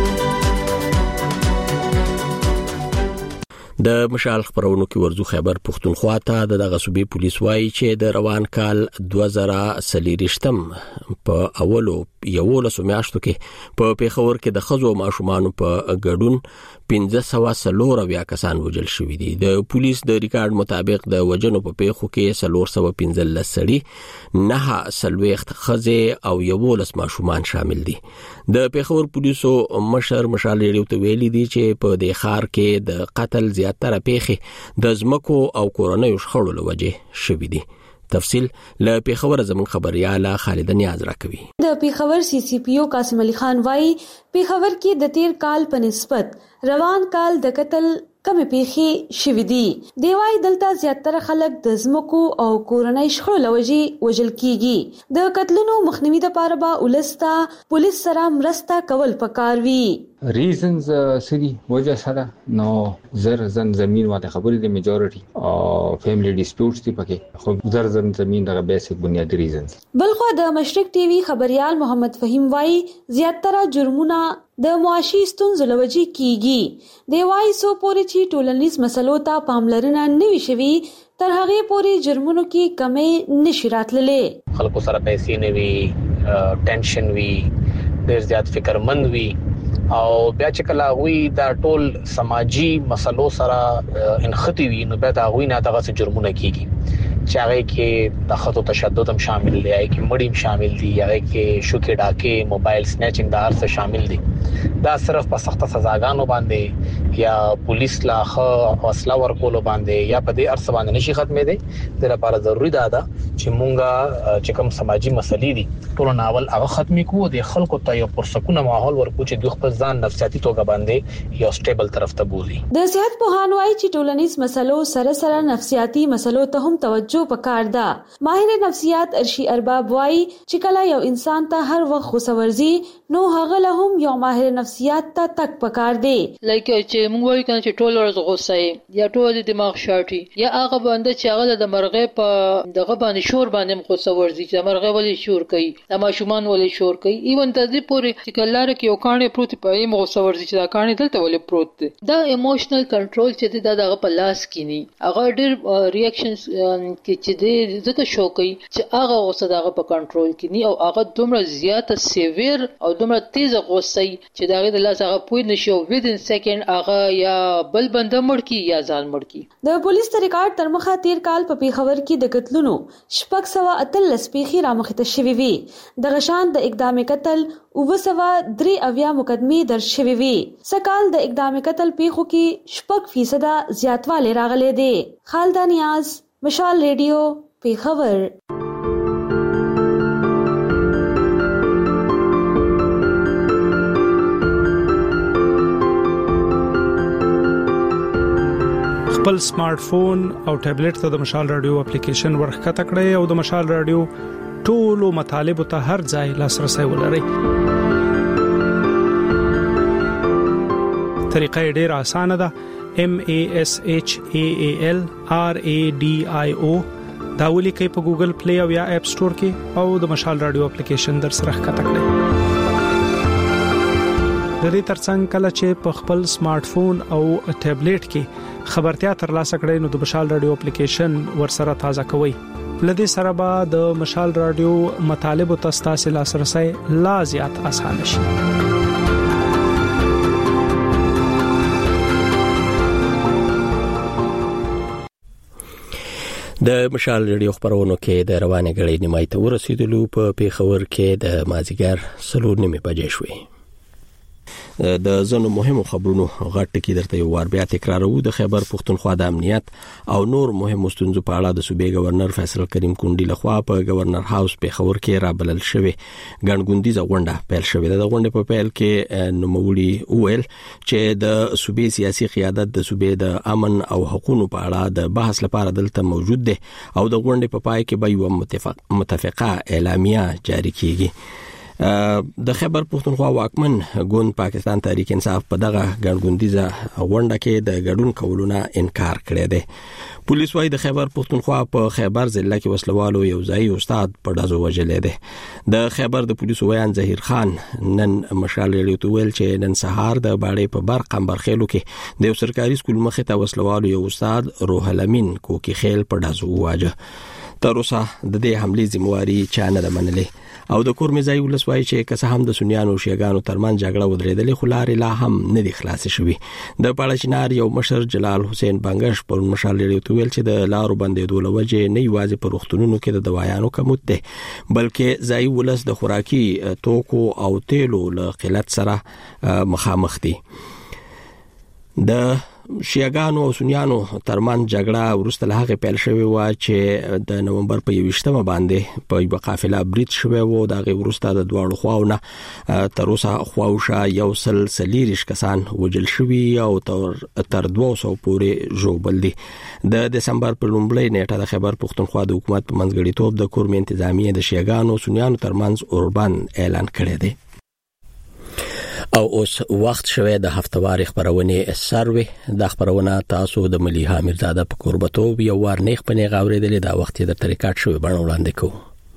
د مشال خبرونو کې ورزو خیبر پختونخوا ته د دغه صوبې پولیس وایي چې د روان کال دوه زره څلوېښتم په اولو یولسو میاشتو کې په پیښور کې د ښځو او ماشومانو په ګډون پنځه سوه څلور اویا کسان وژل شوي دي. د پولیس د ریکارډ مطابق د وژنو په پیښو کې څلور سوه پنځلس سړي، نهه څلوېښت ښځې او یولس ماشومان شامل دي. د پیښور پولیسو مشر مشال ریډیو ته ویلي دي چې په دې ښار کې د قتل زیاتره پیښې د ځمکو او کورنیو شخړو له وجې شوي دي. تفصیل له پیښور زمون خبرياله خالد نیاز راکوي. د پیښور سی سی پی او قاسم علي خان وايي پیښور کې د تیر کال په نسبت روان کال د قتل کمی پیښې شوې دي. دی وايي دلته زیاتره خلک د ځمکو او کورنۍ شخړو له وجې وژل کیږي. د قتلونو مخنیوي لپاره به ولستا پولیس سره مرسته کول پکار وي. ریزنز سری وجه سره نو زر زن زمين واته خبرې د میجورټي او فیملی ډیسپیوټس دي پکې خو زر زن زمين دغه بیسیک بنیادی ریزنز. بلخو د مشرق ټي وي خبريال محمد فهیم وايي زیاتره جرمونه د معاشي ستونزو له وجې کیږي. دی وايي سو پورې چې ټولنیز مسلو ته پاملرنه نه وي شوي تر هغه پورې جرمونو کې کمې نشي راتللې. خلکو سره پیسې نه وي، ټینشن وي، ډېر زیات فکرمند وي او بیا چې کله وی دا ټول سماجی مسلو سره انختی وي نو بیا دا غوی نه دغه جرمونه کیږي چې هغه کې د خطو تشدد هم شامل دی، هغه کې مړیم شامل دي، هغه کې شوکې ډاکې، موبایل سنیچینګ دا هر څه شامل دي. دا صرف په سخته سزاګانو باندې یا پولیس لا خو حوصله ورکول باندې یا په دې ارڅ باندې نشي ختمې دي. د لپاره ضروری ده چې مونږه چې کوم سماجی مسلې دي ټول ناول هغه ختمې کوو، د خلکو ته یو پرسکونه ماحول ورکو چې دوی خپل ځان نفسیاتي توګه باندې یو سټیبل طرف ته بوزي. د صحت پوهان وايي چې ټولنیز مسلو سره سره نفسیاتي مسلو ته هم توجه پکار ده. ماهر نفسیات ارشی ارباب وايي چې کله یو انسان ته هر وخت غوسه ورزي نو هغه له هم یو ماهر نفسیات ته تک پکار دی. لکه چې موږ وایو کنه چې ټول ورځ غوسه یا ټول دماغ شاټي یا هغه باندې چې هغه د مرغې په دغه باندې شور باندې غوسه ورزي چې مرغې ولې شور کوي، د ماشومان ولې شور کوي، ایون د دې پورې چې کلاره کې یو کانې پروت په ایم غوسه ورزي چې دا کانې دلته ولې پروت دی. دا ایموشنل کنټرول چې دا دغه په لاس کې ني هغه ډېر ریاکشنز کې چې دې ځکه شو کوي چې هغه غوسه دغه په کنټرول کې ني او هغه دومره زیاته سیویر او دومره تیز غوسه چې دغه د لاس هغه پوی نشو ویدن سیکنډ هغه یا بل بنده مړ کی یا ځان مړ کی. د پولیس ریکارډ تر مخه تیر کال په پیښور کې د قتلونو شپږ سوه اتلس پیښې رامخته شوې وي. د غشان د اقدام قتل اوه سوه درې اویا مقدمې درج شوې وي. سکال د اقدام قتل پیښو کې شپږ فیصده زیاتوالی راغلی دی. خالد نیاز، مشال ریډیو، پیښور. خپل سمارټ فون او ټابلیټ ته د مشال رادیو اپلیکیشن ورخکته کړئ او د مشال رادیو ټولو مطالب ته هر ځای لاسرسي ولرئ. طریقه ډیره اسانه ده. M A S H A A L R A D I O دا ولیکئ په ګوګل پلی او یا اپ سٹور کې او د مشال رادیو اپلیکیشن در سره ښکته کړئ. د دې ترڅنګ کله چې په خپل سمارټ فون او ټابلیټ کې خبرتیا ترلاسه کړئ نو د مشال رادیو اپلیکیشن ورسره تازه کوئ. لدې سره به د مشال رادیو مطالب او تاسو لاسرسي لا زیات اسانه شي. د مشال رادیو خبرونو کې د روانې غړې نیمای ته ورسېدلو په پیښور کې د مازیګر سلور نیمه بجې شوې. د زنو مهمو خبرونو غټ کې درته یو وار بیا تکرارو. د خیبر پختونخوا د امنیت او نور مهم مستونزو په اړه د صوبې گورنر فیصل کریم کونډي لخوا په گورنر هاوس پیښور کې رابلل شوې ګڼګوندیزه غونډه پیل شوې ده. د غونډې په پیل کې نوموړي وویل چې د صوبې سیاسي قیادت د صوبې د امن او حقوقو په اړه د بحث لپاره دلته موجود دی او د غونډې په پای کې به یو متفقه اعلامیه جاری کیږي. د خیبر پختونخوا واکمن ګوند پاکستان تحریک انصاف په دغه ګڼګوندیزه غونډه کې د ګډون کولو نه انکار کړی دی. پولیس وايي د خیبر پختونخوا په خیبر ضلع کې وسلوالو یو ځای استاد په دازو وجلې دی. د خیبر د پولیسو ویان ظهیر خان نن مشال رادیو ته ویل چې نن سهار د باړې په بر قمبرخېلو کې د یو سرکاري سکول مخې ته وسلوالو یو استاد روح الامین کوکی خیل په دازو واجه. تر اوسه د دې حملې ذمہواری چا نه ده منلې او د کورمزای ولسوای چې کسه هم د سنیانو شیګانو ترمن جګړه ودرېدلې خو لارې لا هم نه دي خلاص شوې. د پاړچنار یو مشر جلال حسین بنگش پر مشال لري تو ویل چې د لارو بندېدو لوجه نه یوازې پر وختونو کې د دوايانو کموت ده بلکې ځای ولس د خوراکي توکو او تیلو له قلت سره مخامخ دي. د شیعاګانو او سنیانو ترمن جګړه ورسته له هغه پیل شوې و چې د نومبر په یوشتمه باندې په یو قافله برید شوې و. د هغه ورسته د دواړو خواونه تر اوسه خواوشه یو سل سلیریش کسان وجل شوي او تر دوه سوه پورې ژوبل دي. د دسمبر په لومړۍ نیټه د خیبر پختونخوا د حکومت په منځګړیتوب د کورم انتظامیه د شیعاګانو او سنیانو ترمنځ اوربند اعلان کړی دی. او اوس وخت شوه د هفتوار خبرونه سروي د خبرونه تاسو د مليحه میرزاده په قربتوب یو ور نیخ پنه غوړېدلې دا وخت د طریقات شوه بڼه وړاندې کو.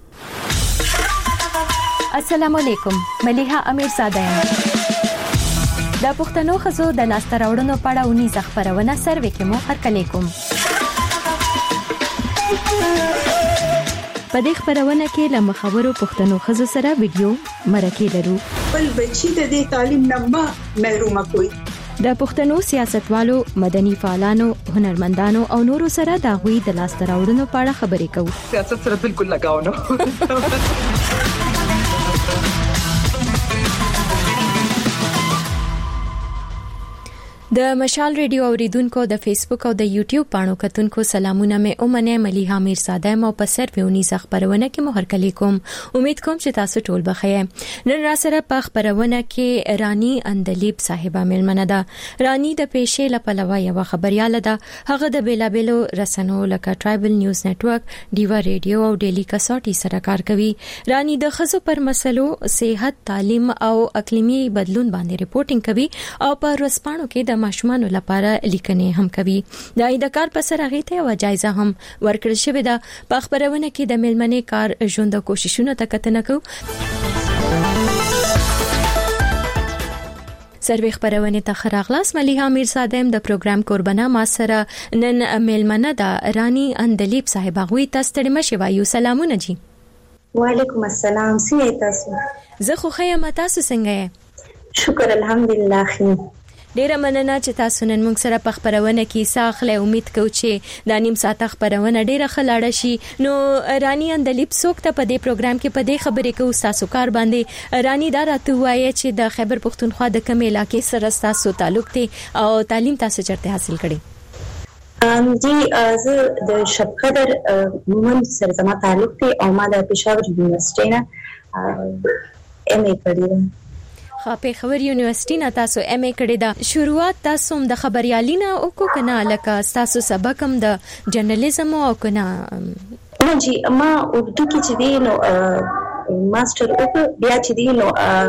السلام علیکم، مليحه امیرزاده یم. د پښتنو خزو د لاستراوړنو پړه ونی خبرونه سروي کې مو هرکلی کوم. په دې خبرونه کې له مخاورو پښتنو خزو سره ویډیو مرکه لرو. بل بچی د دې تعلیم نه محروم کوي. د پښتنو سیاستوالو، مدني فعالانو، هنرمندانو او نورو سره د غوي د لاستراوړنو په اړه خبرې کوو. سیاست سره بالکل لگاو نه. د مشال ریډیو اوریدونکو د فیسبوک او د یوټیوب پاڼو کتونکو سلامونه مې اومنه مليحه میرزاده مو په سرویونی خبرونه کې مو هرکلی کوم. امید کوم چې تاسو ټول بخیر. نن را سره په خبرونه کې رانی اندلیب صاحبہ ملمنه ده. رانی د پېښې لپاره یو خبرياله ده. هغه د بیلابلو رسنو لکه ټرایبل نیوز نتورک، ډیوا ریډیو او ډیلی کساټي سره کار کوي. رانی د خزو پر مسلو صحت، تعلیم او اقلیمي بدلون باندې ریپورتینګ کوي او په رسپانو کې د ماشومان لپاره لیکنې هم کوي. د ایدکار په سر هغه ته و جایزه هم ورکړل شوې ده. په خبرونه کې د ملمنې کار ژوند کوششونه تکتنه کو. سروي خبرونه ته خراغلاس مليحه میرزاده د پروګرام قربانا ما سره نن ملمنه ده رانی اندلیب صاحبہ غوي تاسو ته مشوایو. سلامونه جی. وعلیکم السلام. څنګه تاسو؟ زه خو خیم تاسو څنګه یې؟ شکر الحمدلله خیر. ډیره مننه چې تاسو نن موږ سره په خبرونه کې ساخله. امید کوم چې د نیم ساعت خبرونه ډیره خلاړه شي. نو رانی اندلیب څوک ته په دې پروګرام کې په دې خبرې کې تاسو کار باندې رانی دا راته وایي چې د خیبر پختونخوا د کوم علاقې سره تاسو تعلق دی او تعلیم تاسو چرته حاصل کړی؟ ام جی زه د شبقدر مومن سره زما تعلق دی او ما د پېښور یونیورسيټي نه ایم ای کړی دی. خا په خبر یونیورسيټي نه تاسو ایم ای کړی دا. شروعات تاسو د خبريالینه او کو کنه لکه تاسو سبق هم د جرنالیزم او کنه؟ نه جی ما اردو کې چې دی نو ماستر او بیا چې دی نو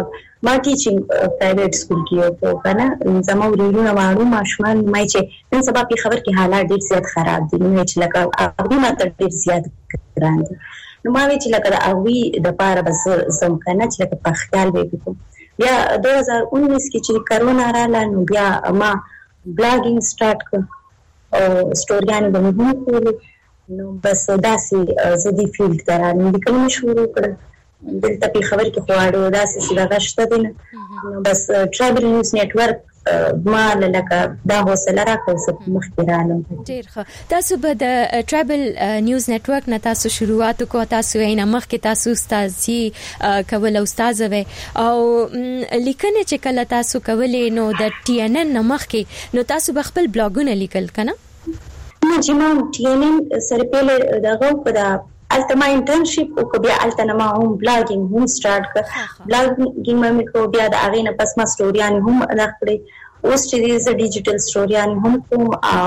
ما ټیچینګ پرایویټ سکول کې یو کنه زمو ورونه وانه ماشومان مې چې نن سبا په خبر کې حالات ډیر زیات خراب دي نو چې لکه هغه ماته ډیر زیات ګران دي نو ما وی چې لکه هغه د پاره بس زم کنه چې لکه په خیال وکړم بیا دوه هزار اونیس کې چې کرونا رااله نو بیا ما بلاګینګ سٹارټ کړ او سټوریان به مې هم کول نو بس داسې زدي فیلډ درانه لیکل مې شروع کړ دلته په خبر کې خواړو داسې چې دا غشته دي نو بس ټرایبل نیوز نیټورک ما لکه دا حوصله راکړه مخکې رالم ډیر ښه تاسو به د ټرایبل نیوز نیټورک نه تاسو شروعات کو تاسو یې نه مخکې تاسو استادي کول استاد و او لیکنه چې کله تاسو کولې نو د ټي ان ان نه مخکې نو تاسو به خپل بلاګونه لیکل کنه نو چې ما ټي ان ان سره په دغه په التما انټرنشپ او بیا التنا ما هم بلاګینګ هم سٹارټ کړ بلاګینګ مې کو بیا د اغه نه پس ما سټوریان هم ادا کړې اوس چې د ډیجیټل سټوریان هم کوم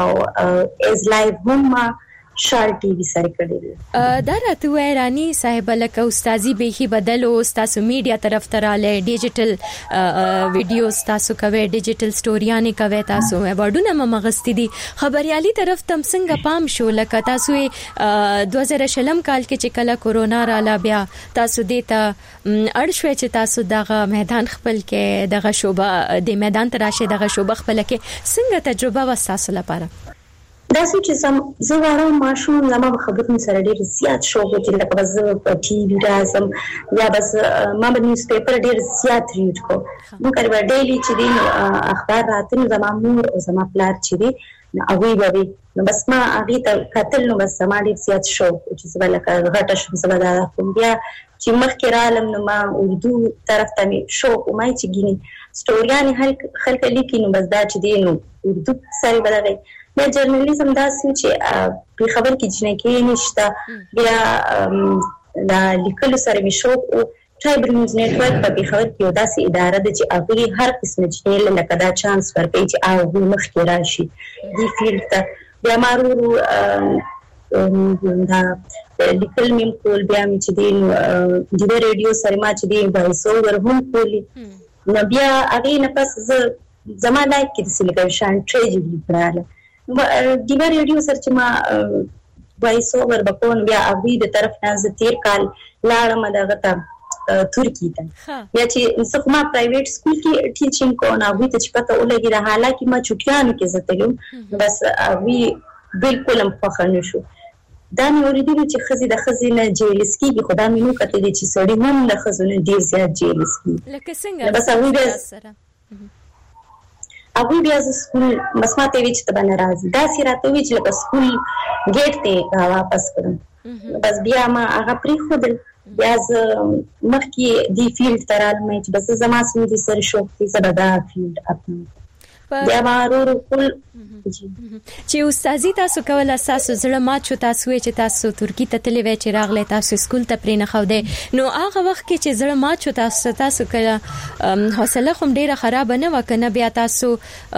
او از لایو هم ما شال ټي وي سره کړې دا راته وای رانی صاحب لکه استادي به هی بدلو تاسو میډیا طرف تراله ډیجیټل ویډیوز تاسو کوي ډیجیټل سټوریانه کوي تاسو وړونه مغستی دي خبريالي طرف تم څنګه پام شو لکه تاسو دوه هزار شلم کال کې چې کله کورونا رااله بیا تاسو دیتا اړ شوي چې تاسو دغه میدان خپل کې دغه شوبه د میدان تراشه دغه شوبه خپل کې څنګه تجربه وساسو لپاره دا چې سم زواره ماشوم زما خبرونه سره ډیر زیات شوق چې لکه بس په ټي وي راځم یا بس ما په نیوز پیپر ډیر زیات ریډ کو نو کړه ډیلی چې دی اخبار راتنه زما مور او زما پلار چې دی نو هغه به نو بس ما هغه ته کتل نو بس ما ډیر زیات شوق چې زما لکه غټه شم زما دا کوم بیا چې مخکې رالم نو ما اردو طرف ته می شوق او ما چې ګینی سټوریان خلک لیکي نو بس دا چې دی نو اردو سره بدلای د جرنالیزم داسې چې په خبر کې جنکې نشته بیا د لیکلو سره می شوق او ټرایبل نیوز نیټورک په خبر کې داسې اداره ده چې هغه هر قسم جنل لکه دا چانس ورکړي چې هغه مخکې راشي دی فیلډ ته بیا مارو دا لیکل مې کول بیا مې چې دی د ریډیو سره ما چې دی وایس اوور هم کولی نو بیا هغه نه پس زما لایک کې د سلیکشن ټریجډي پراله دیوار ریډیو سره چې ما وایس اوور بکون بیا ابي د طرف نه ز تیر کال لاړم دغه ته ترکی ته یا چې څخه ما پرایویټ سکول کې ټیچینګ کو نه وي ته چې پته ولګی را حالکه ما چټیانو کې زتلم بس ابي بالکل هم فخر نشو دا مې ورېدل چې خزي د خزي نه جیلس کیږي خدا مې نو کته دي چې سړی هم د خزونه ډیر زیات جیلس کیږي لکه څنګه بس هغه سره هغه بیا ز سکول بس ماته وی چې ته ناراضي دا سی راته وی چې لکه سکول گیټ ته واپس کړم بس بیا ما هغه پری خودل بیا ز مخکې دی فیلډ ترال مې چې بس زما سم دي سره شوق دي زړه دا فیلډ اپنو بیا ما ورو کول چې استادي تاسو کول اساس زړه ما چې تاسو چې تاسو ترکی ته تللی وای چې راغله تاسو سکول ته پرې نه خو ده نو هغه وخت کې چې زړه ما چې تاسو تاسو کله حوصله خو ډیره خراب نه وکنه بیا تاسو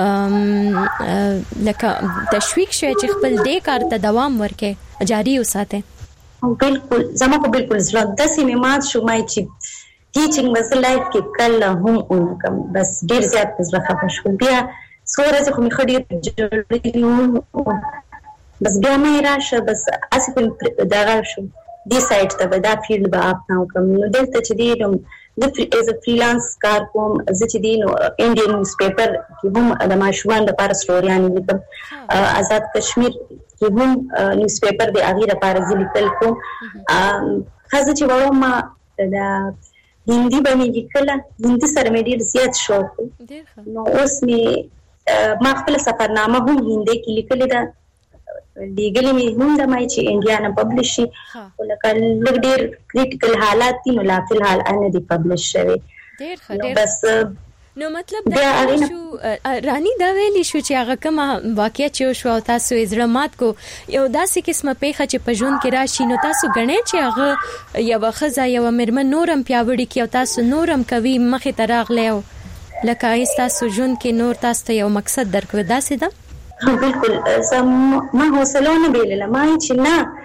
لکه تشویق شوي چې خپل دې کار ته دوام ورکې جاری وساته بالکل زما په بالکل زړه د سیمه ما شو مای چې ټیچینګ مس لایف کې کله هم اونکم بس ډیر زیات زړه خفه شو بیا سوره زه خو می خډیر جوړیږم بس بیا مې راشه بس اسې دغه شو دی سایت ته دا فیلډ به اپناو کوم نو دلته چې دی نو د از ا فریلانس کار کوم زه چې دی نو انډین نیوز پیپر کې هم د ماشومان لپاره سټوریان لیکم آزاد کشمیر کې هم نیوز پیپر دی هغه لپاره لیکل کوم خاصه چې وړم ما دا هندي باندې لیکل هندي سره مې ډیر زیات شوق نو اوس مې ما خپل سفرنامه هم هندي کې لیکل ده لیګلی مې هم د مای چې انډیا نه پبلش شي ولکه لږ ډیر کریټیکل حالات دي نو لا فل حال ان دي پبلش شوی ډیر ښه بس نو مطلب دا شو رانی دا ویلی شو چې هغه کوم واقعیا چې شو تاسو زړه مات کو یو داسې قسمه پیخه چې په ژوند کې راشي نو تاسو غنئ چې هغه یو خزه یو مرمن نورم پیاوړي کې او تاسو نورم کوي مخې ته راغلی لکه تاسو ژوند کې نور تاسو یو مقصد درکو داسې ده بالکل سم ما حوصله نه بیلله ما چې نه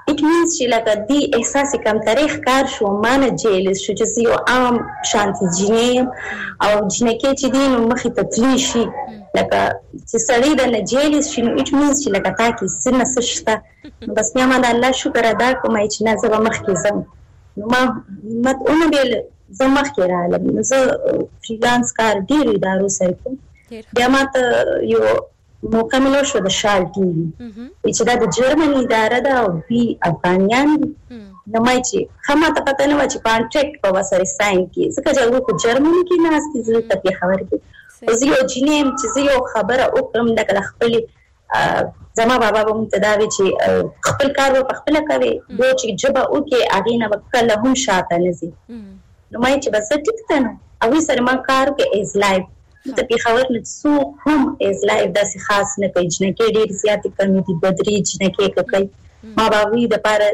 it means چې لکه دی احساس کم تاریخ کار شو مانه جیل شو چې یو عام شانتي جنیم او جنکه چې دی نو مخې ته تلی شي لکه چې سړی د نه جیل شي نو it means چې لکه تا کې سنه سشته بس بیا ما د الله شکر ادا کوم چې نه زه مخکې زم نو ما مت اون بیل زه مخکې راغلم زه فریلانس کار ډیر ادارو سره کوم بیا ما ته یو موقع ملو شو د شال ټي وي چې دا د جرمني اداره ده او بي افغانیان نو مې چې خمه ته پته نه و چې کانټریکټ په وسره ساين کی ځکه چې هغه په جرمني کې نه استي زه ته خبر کې او زه یو جنیم چې زه یو خبره وکړم د خپل زما بابا به متداوي چې خپل کار په خپل کوي دوی چې جبا او کې اغه نه وکړه هم شاته نزي نو مې چې بس ټیک ته نو او سره ما کار کې از لایف ته په خبر نه سو هم از لایف داسې خاص نه کوي چې ډېر زیات کمی دي بدري چې کوي ما باوی د پاره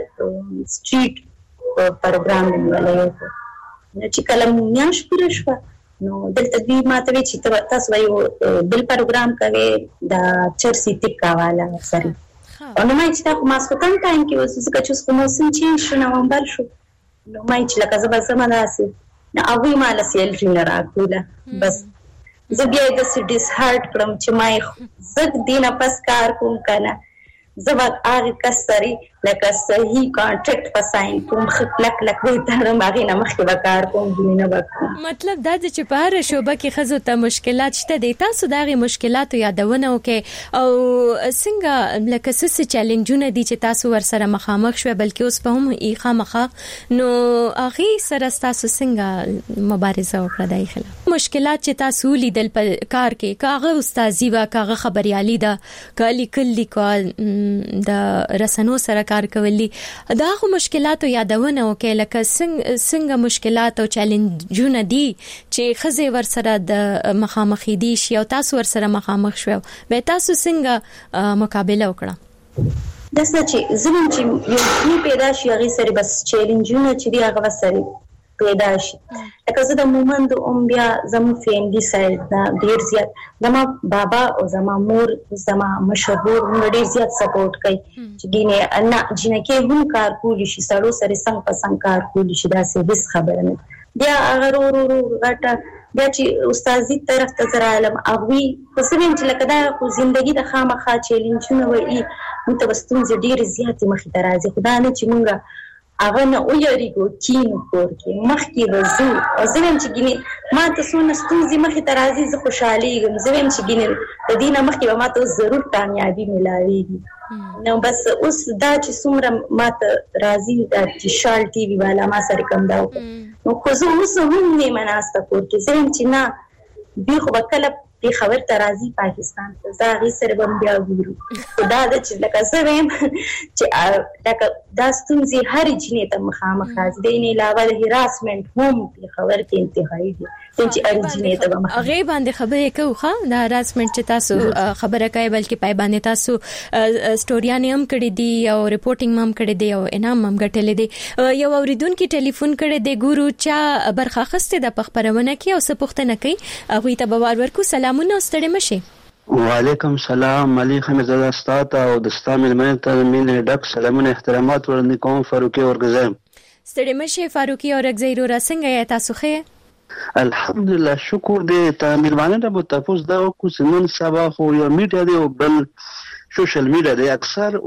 سټریټ پروګرام نیولای نو چې کله میاش پوره شو نو دلته دوی ماته چې تاسو یو بل پروګرام کوي د چرسي ټیکا والا سره نو مې چې تاسو ماسکوتن ټایم کې وسو چې څه موسم چې شو نومبر شو نو مې چې لکه زما زما داسې نو هغه مال سیلري نه راکوله بس زه بیا د سټیس هارت کړم چې ما زګ دینه پس کار کوم کنه زما هغه کسري لکه صحیح کانټریکټ په ساين کوم خپلک لک وي دا ماغه نه مخکې وکړ کوم دینه وکړم مطلب دا چې په هر شوبه کې خزو ته مشکلات شته دي تاسو دغه مشکلات یادونه وکي او څنګه لکه څه چیلنجونه دي چې تاسو ور سره مخامخ شوه بلکې اوس په هم ای خامخه نو اغه سره تاسو څنګه مبارزه وکړه دای خلاف مشکلات چې تاسو لیدل په کار کې کاغه استادي وا کاغه خبريالي دا کلی کلی کال د رسنو سره کار کولی دا خو مشکلات او یادونه وکي لکه څنګه څنګه مشکلات او چیلنجونه دي چې خزه ور سره د مخامخې دي شي او تاسو ور سره مخامخ شوه به تاسو څنګه مقابله وکړه داسه چې زمون چې یو پیدا شي هغه سره بس چیلنجونه چې دی هغه سره پیدا شي لکه زه د مومند ام بیا زمو فیملی سایډ دا ډیر زیات زما بابا او زما مور زما مشهور ډیر زیات سپورټ کوي چې ګینه انا جنکه هم کار کولی شي سړو سره څنګه پسند کار کولی شي دا څه بس خبره نه بیا هغه ورو ورو غټه بیا چې استادي طرف ته زرا علم اغوي خو سمين چې لکه دا خو ژوندۍ د خامخا چیلنجونه وي متوستون ډیر زیات مخې ته راځي خدای نه چې مونږه هغه نه ویریږو کینو کور کې مخکې وځو او زمين چې ګینه ما تاسو نه ستونزې مخې ته راځي زه خوشحالي یم زمين چې ګینه د دینه مخکې به ما ته ضرور کامیابی ملاويږي نو بس اوس دا چې څومره ما ته راځي د شال ټي وي والا ما سره کوم دا نو خو زه اوس هم نه مناسته کور کې زمين چې نه به خو وکړه په خبر ترازی پاکستان ته زاغي سره بم بیا ګورو خدا د چې لکه زویم چې لکه دا ستونزې هر جنې ته مخامخ راځي د نه علاوه د هراسمنت هم په خبر کې انتهایی دي چې هر جنې ته مخامخ هغه باندې خبرې کوو ښه دا هراسمنت چې تاسو خبره کوي بلکې پای باندې تاسو سټوریان هم کړې دي او ریپورټینګ هم کړې دي او انعام هم ګټلې دي یو اوریدونکو ټلیفون کړې دي ګورو چې برخه خسته د پخبرونه کې او څه پوښتنه کوي هغه ته بوار ورکو سلامونه ستړي مشه وعلیکم سلام ملي خمیزاده استاد او د استامل مې ته مين ډک سلامونه احترامات ورنې کوم فاروقي اورګزم ستړي مشه فاروقي اورګزیرو را څنګه تاسو خې الحمدلله شکر دې ته مېرمنه د متفوز دا کو سنن سبا خو یو میډیا دی او بل سوشل میډیا دی اکثر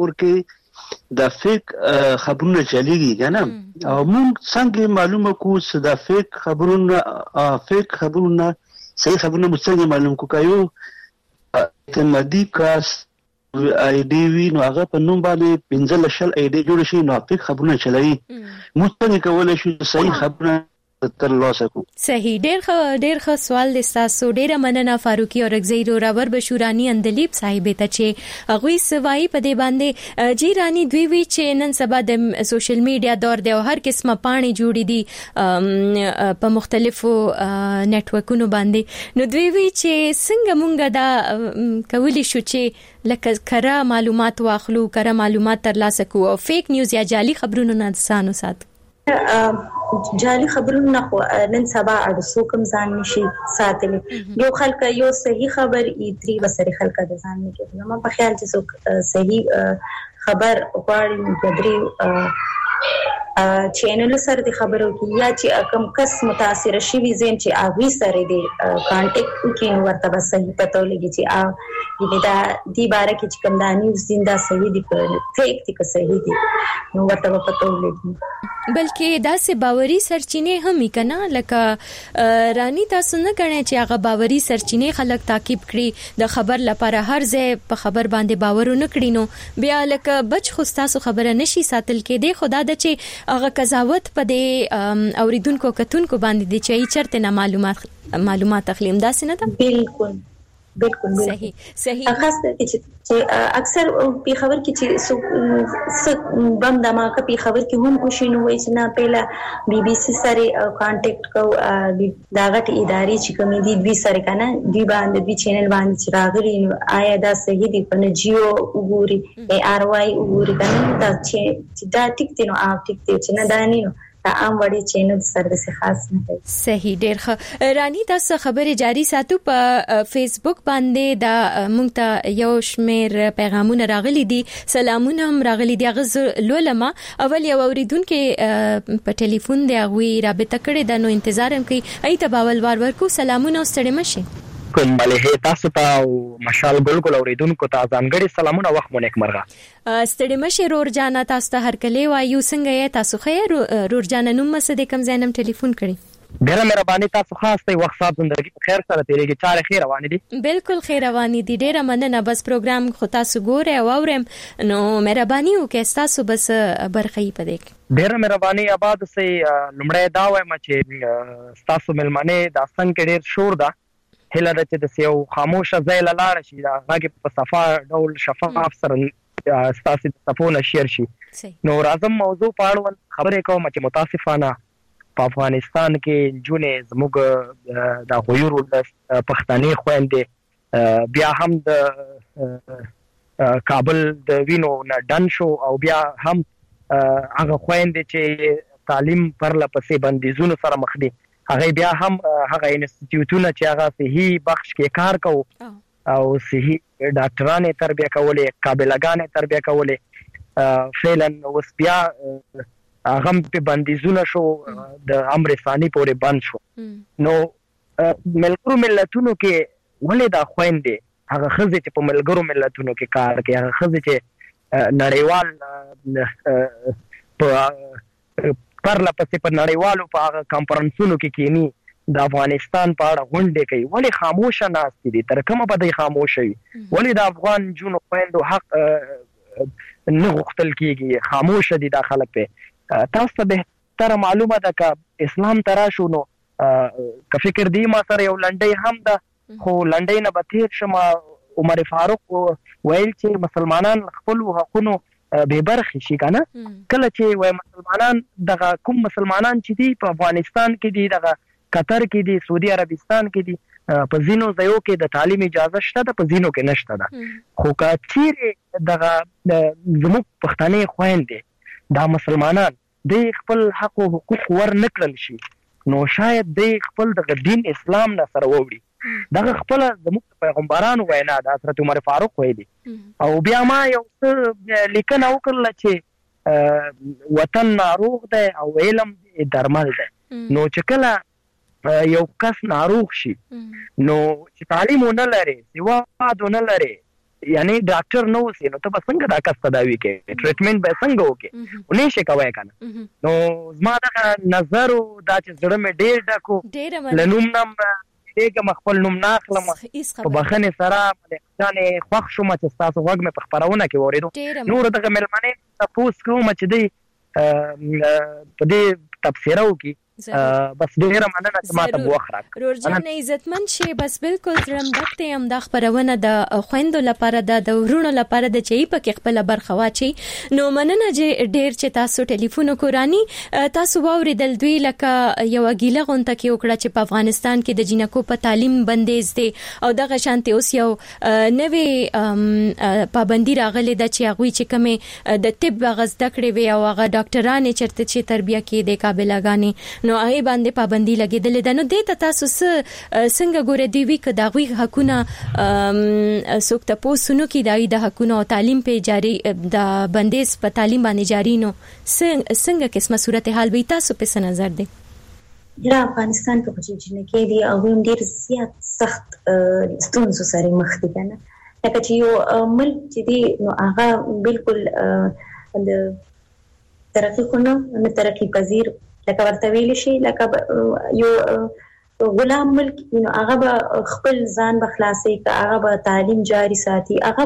ورکه د فیک خبرونه چلیږي کنه او موږ څنګه معلومه کو چې د فیک خبرونه فیک خبرونه صحیح خبرونه مستند معلوم کو کایو اعتمادي کاس آی ډی وی نو هغه په نوم باندې پنځل شل آی ډی جوړ شي نو فیک خبرونه چلایي مستند کولای شي صحیح خبرونه تر لاسه کو صحیح ډیر ښه ډیر ښه سوال د تاسو ډیره مننه فاروقي اورګزیرو راور بشورانی اندلیب صاحب ته چې هغه سوای په دې باندې جیرانی دوی وی چې نن سبا د سوشل میډیا دور دی او هر قسمه پاڼې جوړې دي په مختلفو نتورکونو باندې نو دوی وی چې څنګه مونږ دا کولی شو چې لکه کره معلومات واخلو کره معلومات ترلاسه کوو او فیک نیوز یا جعلي خبرونو نه ځانو ساتو جعلي خبرونه خو نن سبا اړو کوم ځان نشي ساتلی یو خلک یو صحیح خبر ای دري وسره خلک د ځان نه کوي نو په خیال چې څوک صحیح خبر غواړي بدري چینل سره د خبرو کې یا چې کوم کس متاثر شي زم چې اغي سره د کانټیکټ کې ورته به صحیح پته ولګي چې ا دا دی باره کې چې کوم د نیوز زنده صحیح دي فیک دي که صحیح دي نو ورته به پته ولګي بلکې دا سه باوري سرچینه هم کنا لکه رانی تاسو نه غنئ چې هغه باوري سرچینه خلک تعقیب کړي د خبر لپاره هر ځای په خبر باندې باور نه کړي نو بیا لکه بچ خو تاسو خبره نشي ساتل کې دی خدا د چې هغه قضاوت په دې اوریدونکو کتونکو باندې دي چې چرته نه معلومات معلومات اخلیم دا سینه ده بالکل بالکل صحیح صحیح خاص چې اکثر په خبر کې چې بم دماکه په خبر کې هم کوشش نه وای چې نه پهلا بي بي سي سره کانټیکټ کو دا غټ اداري چې کوم دي دوی سره کنه دی باندې دوی چینل باندې چې راغلي آیا دا صحیح دي په جیو وګوري اي ار واي وګوري کنه دا چې دا ټیک دي نو اپ ټیک دي چې نه دا نه دا عام وړي چینل سره د خاص نه کوي صحیح ډېر ښه رانی تاسو خبره جاری ساتو په فیسبوک باندې دا مونږ ته یو شمیر پیغامونه راغلي دي سلامونه هم راغلي دي غز لولما اول یو اوریدونکو په ټلیفون دی غوي رابطه کړې د نو انتظار هم کوي ایته باول وار ورکو سلامونه ستړي مشي کوم ملهه تاسو ته او مشال ګل اوریدونکو ته ځانګړي سلامونه وخت مونږ مرغه ستړي مشه رور جانا تاسو ته هر کله وایو څنګه یې تاسو خیر رور جانا نوم مس د کم زینم ټلیفون کړی ډیره مهرباني تاسو خاص ته وخت صاحب زندگی خیر سره تیریږي چاره خیر روانې دي بالکل خیر روانې دي ډیره مننه بس پروګرام خو تاسو ګوره او اورم نو مهرباني وکړئ تاسو بس برخې پدې ډیره مهرباني آباد سي لمړی دا وایم چې تاسو ملمنه د څنګه ډیر شور ده هله د چې د سیو خاموشه ځای لاله شي دا هغه په صفه ډول شفاف سره تاسو د صفونه شیر شي نو راځم موضوع په اړه خبرې کوم چې متاسفانه په افغانستان کې جونې زموږ د غویر پښتني خويندې بیا هم د کابل د وینو نه ډن شو او بیا هم هغه خويندې چې تعلیم پر لپسې بندیزونو سره مخ دي هغه بیا هم هغه انسټیټیوټونه چې هغه صحیح بخش کې کار کوي او صحیح ډاکټرانه تربیه کولې قابلګانې تربیه کولې فعلا اوس بیا هغه په بندیزونه شو د امر ثاني پورې بند شو نو ملګرو ملتونو کې ولې دا خويندې هغه خزه چې په ملګرو ملتونو کې کار کوي هغه خزه چې نړیوال په پر لپسې په نړیوالو په هغه کانفرنسونو کې کینی د افغانستان په اړه غونډې کوي ولې خاموشه ناست دي تر کومه به خاموشه وي ولې د افغان جنو خويندو حق نه غوښتل کیږي خاموشه دي د خلک په تاسو به تر معلومه ده ک اسلام تراشو نو ک فکر دی ما سره یو لنډي هم ده خو لنډي نه به تیر شمه عمر فاروق ویل چې مسلمانان خپل حقوقو به برخه شي کنه کله چې وای مسلمانان دغه کوم مسلمانان چې دي په افغانستان کې دي دغه قطر کې دي سعودي عربستان کې دي په زینو ځایو کې د تعلیم اجازه شته ده په زینو کې نشته ده خو کچیر دغه زموږ پښتني خويندې دا مسلمانان د خپل حق او حقوق ور نکړل شي نو شاید د خپل د دین اسلام نه سره ووري دغه خپل زموږ پیغمبرانو وینا د حضرت عمر فاروق ویلي او بیا ما یو څه لیکنه وکړه چې وطن ناروغ دی او علم درمل دی نو چې کله یو کس ناروغ شي نو چې تعلیم نه لري سواد نه لري یعنی ډاکټر نو سي نو ته څنګه دا کس تداوی کوي ټریټمنټ به څنګه وکي ونی شي کوي کنه نو زما دا نظر دا چې زړه مې ډېر ډکو لنوم نم دغه مخبل نوم ناخلم په بخنه سره ځانې خوښ شوم چې تاسو وګ مې په خبرونه کې وریدو نور دغه ملمنه تاسو کوم چې دی په دې تفسیرو کې بس ډیره مننه چې ماته بوخره رورجان عزتمن شي بس بالکل ترم دغه هم د خبرونه د خويندو لپاره د ورونو لپاره د چي په کې خپل برخه واچي نو مننه چې ډیر چې تاسو ټلیفون کورانی تاسو واوریدل دوی لکه یو غیله غونته کې وکړه چې په افغانستان کې د جنکو په تعلیم بندیز دي او دغه شانتي اوس یو نوې پابندي راغلي د چې هغه چې کومه د طب غزده کړې وي او هغه ډاکټرانه چرته چې تربیه کې د قابلګانی نو هغه باندې پابندي لګیدل ده. نو د تاسو څنګه ګوره دی وی ک داوی حقونه سوک تاسو نو کې دای د حقونه او تعلیم په جاری د بندیز په تعلیم باندې جاری نو څنګه قسمه صورتحال وي تاسو په نظر دی؟ د افغانستان په جنګ کې دی او هم ډیر زیات سخت ستونزو سره مخ دي کنه. لکه چې یو ملک چې دی نو هغه بالکل د ترقی کونو نه ترقی پذیر لکه ورته ویل شي لکه یو غلام ملک نو هغه خپل ځان بخلاصي کا هغه به تعلیم جاری ساتي هغه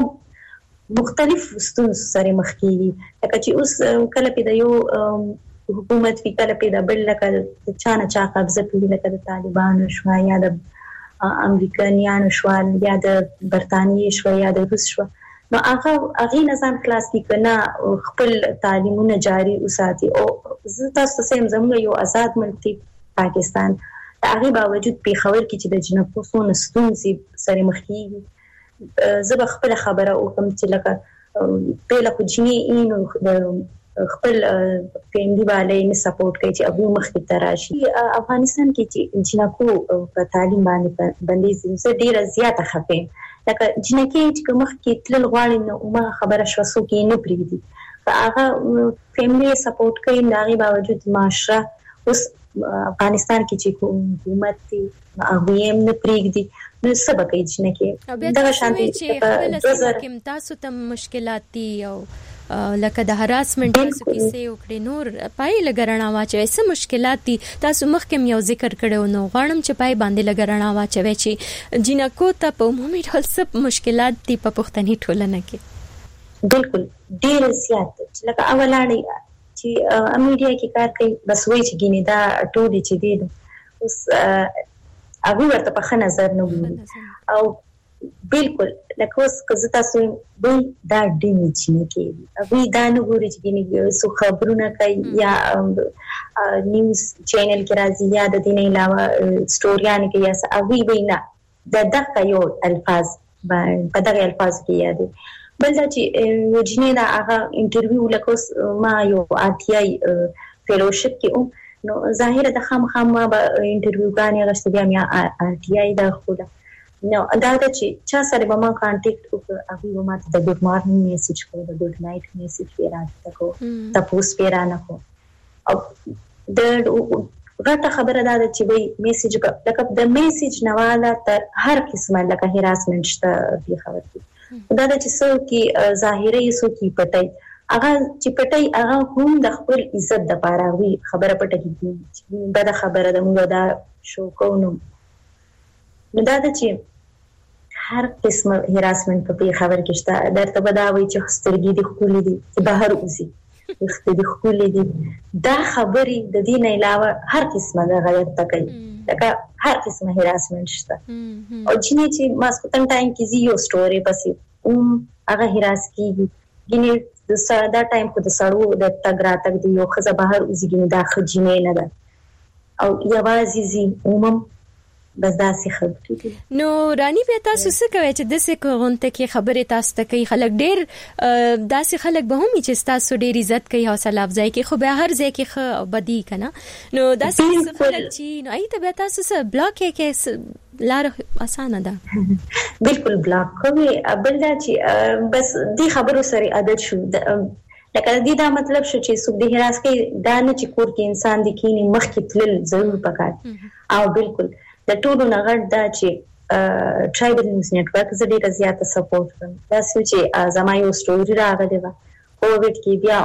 مختلف ستونزو سره مخ کیږي. لکه چې اوس کله په یو حکومت وی کله په د بل لکه چانه چا قبضه کوي لکه د طالبانو شو یا د امریکایانو شو یا د برتانیې شو یا د روس شو نو هغه هغه نظام خلاص کی کنه خپل تعلیمونه جاری وساتي او زه تاسو سم زموږ یو آزاد ملک دی پاکستان هغه باوجود په خبر کې چې د جنکو سونه ستونزې سره مخ کیږي زه خپل خبره او کوم چې لکه په لکه جنې اینو خپل فیملی والے نه سپورټ کوي چې ابو مخ کې تراشي. افغانستان کې چې جنکو په تعلیم باندې بندیز زه ډیره زیاته خفه لکه جنکې چې مخ کې تل غواړي نو ما خبره شو سو کې نه پریږدي هغه فیملی سپورټ کوي دغه باوجود معاشره اوس افغانستان کې چې حکومت دی هغه یې نه پریږدي نو سبا کوي جنکې دا شانتي چې خپل کوم تاسو ته مشکلات دي او لکه د هراسمنت تاسو کیسه وکړې نور پای لګرنا واچوي څه مشکلات دي تاسو مخکې یو ذکر کړو نو غواړم چې پای باندې لګرنا واچوي چې جنکو ته په عمومي ډول څه مشکلات دي په پښتني ټولنه کې؟ بالکل ډیر زیات لکه اولاړي چې امیډیا کې کار کوي بس وایي چې ګینه دا ټولې چې دي اوس هغه ورته په ښه نظر نه ګوري او بالکل لکه اوس که تاسو دوی دا ډیمې چې نه کوي هغوی دا نه ګوري چې ګینې څو خبرونه کوي یا نیوز چینل کې راځي یا د دې نه علاوه سټوریانې کوي یا څه هغوی وایي نه د دغه یو الفاظ په دغه الفاظو کې یادوي. بل دا چې یو جینې دا هغه انټرویو لکه اوس ما یو آر ټي آی فیلوشپ کې وم نو ظاهره د خامخا ما به انټرویوګانې اخیستې بیا مې آر ټي آی دا خوله نو دا د چې چا سره به ما کانټیکټ وکړ هغه به ماته د ګډ مارنینګ میسج کو د ګډ نایټ میسج پیرا کو تاسو پیرا نه کو او د غټه خبره دا ده چې وای میسج لکه د میسج نواله تر هر قسمه لکه هراسمنت شته په خبر کې دا د چې سو کې ظاهري سو کې پټای هغه چې پټای هغه هم د خپل عزت د پاره وی خبره پټه کیږي دا د خبره د موږ دا شو کوو نو دا د چې هر قسم هراسمنت په خبر کې شته درته بداوي چې سترګې د خولې دي چې بهر اوسي وخت د خولې دي دا خبرې د دې نه علاوه هر قسمه د غلط تکي لکه هر قسمه هراسمنت شته او چې چې ماسکوتن ټایم کې زی یو ستوري پسې اوم هغه هراس کیږي ګینه د ساده ټایم کو د سړو د تګرا تک دی یو خزه بهر اوسي ګینه دا خجینه نه ده او یوازې زی اومم بس دا څه خبرې نو رانی به تاسو څه کوي چې د څه کوونته کې خبره تاسو ته کوي خلک ډیر داسې خلک به هم چې تاسو ډیر عزت کوي حوصله افزای کوي خو به هر ځای کې خ بدی کنه نو داسې خلک چې نو ایته به تاسو څه بلاک کې لار اسانه ده بالکل بلاک کوي بل دا چې بس دې خبرو سره عادت شو لکه دې دا مطلب شو چې څوک د هراس کې دا نه چې کور کې انسان د کینی مخ کې تلل ضرور پکار او بالکل د ټولو نغړ دا چې ټرایبل نیوز نیټورک زه ډیره زیاته سپورټ کوم دا چې زما یو سټوري راغلی و کووډ کې بیا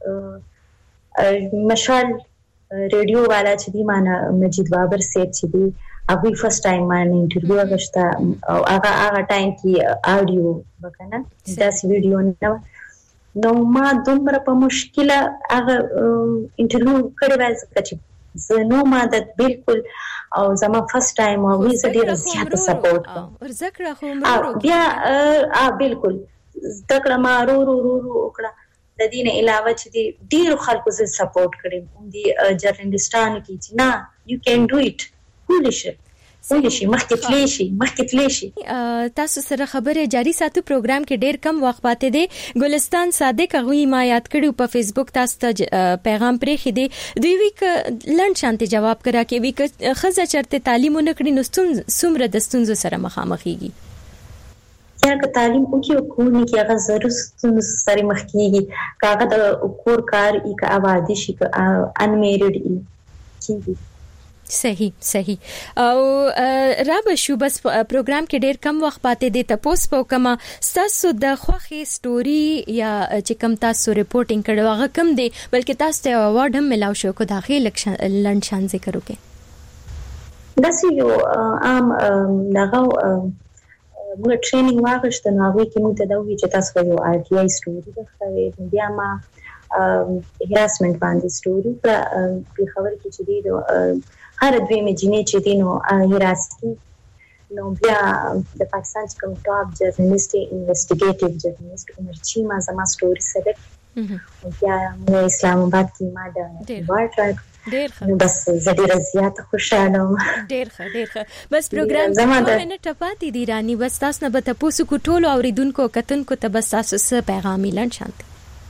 مشال ریډیو والا چې دی معنا مجید بابر سیټ چې دی هغه فرست ټایم باندې انټرویو غشتا او هغه هغه ټایم کې آډیو وکنه دا سی ویډیو نه نو ما دومره په مشکله هغه انټرویو کړی و چې زه نو ما د بالکل او زما فرست ټایم او وی زه ډیره زیاته سپورټ کوم ورزکړه خو مرو بیا ا بالکل تکړه ما رو رو رو وکړه د دې نه علاوه چې دی ډیر خلکو زه سپورټ کړم دي جرنالستانو کې چې نه یو کین ډو اټ فولش وي شي مخکې تللی شي مخکې تللی شي. تاسو سره خبره جاری ساتو. پروګرام کې ډیر کم وخت پاتې دی. ګلستان صادق غوي ما یاد کړو په فیسبوک تاسو ته پیغام پرې خې دی. دوی وی ک لند شانتي جواب کرا کې وی ک خزه چرته تعلیم نکړي نو څومره د ستونزو سره مخامخېږي. یا که تعلیم وکي او کور نه کې هغه ضرور ستونزو سره مخ کیږي. کاغه د کور کار ای کا آبادی شي ک ان میریډ ای کیږي. صحیح صحیح. او راب شو بس پروګرام کې ډیر کم وخت پاتې دی. تاسو په کومه تاسو د خوخي سټوري یا چې کم تاسو ریپورټینګ کړو هغه کم دی بلکې تاسو ته اوارډ هم ملاو شو کو داخلي لند شان ذکر وکړي. داسې یو عام دغه موږ ټریننګ واغښت نو هغه کې موږ ته دا وی چې تاسو یو آر ټي آی سټوري د بیا ما هراسمنت باندې سټوري په خبر کې چې دی هر دوی مجنې چې دی نو هراستی نو بیا د پاکستان کوم ټاپ جرنالست انویسټیګیټیو جرنالست عمر چیما زما سټوري سره بیا مو اسلام آباد کې ما د ورټ ډیر ښه. بس زه ډیره زیاته خوشاله یم. ډیر ښه ډیر ښه. بس پروګرام څه نه ټپاتې دی رانی. بس تاسو نه به تاسو کو ټولو اوریدونکو کتونکو ته بس تاسو څه پیغام اعلان شانت.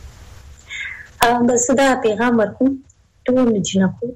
ا بس دا پیغام ورکوم ټول جنکو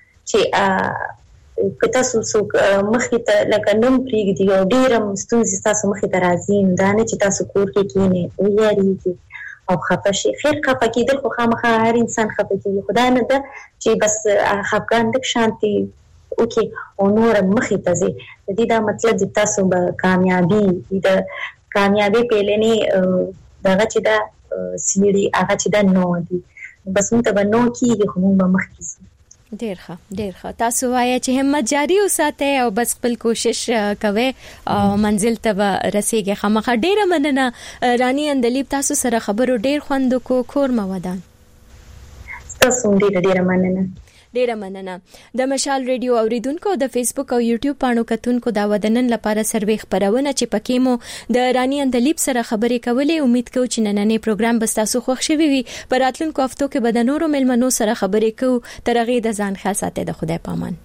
چې ا کته سو مخې ته لکه نوم پریږدي او ډیره مستونزې تاسو مخې ته راځي دا نه چې تاسو کور کې کینې او یاري او خپه شي. خیر خپه کېدل خو خامخا هر انسان خپه کېږي. خدای نه ده چې بس خپګان د شانتي اوکي او نور مخې ته ځي. د دې دا مطلب چې تاسو به کامیابی د کامیابی پیلنې دغه چې دا سیړي هغه چې دا نو دي بس موږ ته نو کېږي خو موږ به مخکې ځو. ډیر ښه ډیر ښه. تاسو وایي چې همت جاری وساتئ او بس خپل کوشش کوئ او منزل ته رسیږئ. خامخا ډیره مننه رانی اندلیب. تاسو سره خبرو ډیر خوند کو کور مودان. تاسو ډیره ډیره مننه. ډیره مننه. د مشال ریډیو اوریدونکو د فیسبوک او یوټیوب پاڼو کتونکو دا ودنن لپاره سروې خبرونه چې پکې مو د رانی اندلیب سره خبرې کولې. امید کوم چې نننې پروګرام به تاسو خوښ شوي وي. په راتلونکو هفتو کې به د نورو ملمنو سره خبرې کوو. تر هغې د ځان خیال ساتئ. د خدای پامان.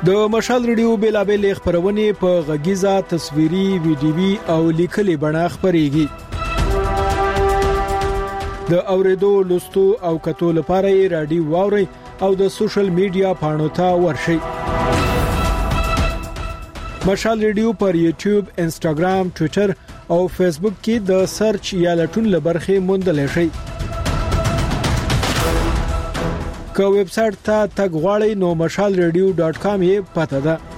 د مشال ریډیو بیلابل خبرونه په غږیزه تصویري ویډیوي او لیکلي بڼه خبريږي د اوریدو لوستو او کتو لپاره رادیو واوري او د سوشل میډیا پاڼو ته ورشي مشال ریډیو پر یوټیوب انستګرام ټوئیټر او فیسبوک کې د سرچ یا لټون لبرخه موندل شي که ویب سټ ته تګ غواړئ نو مشال ریډیو ډاټ کام یې پته ده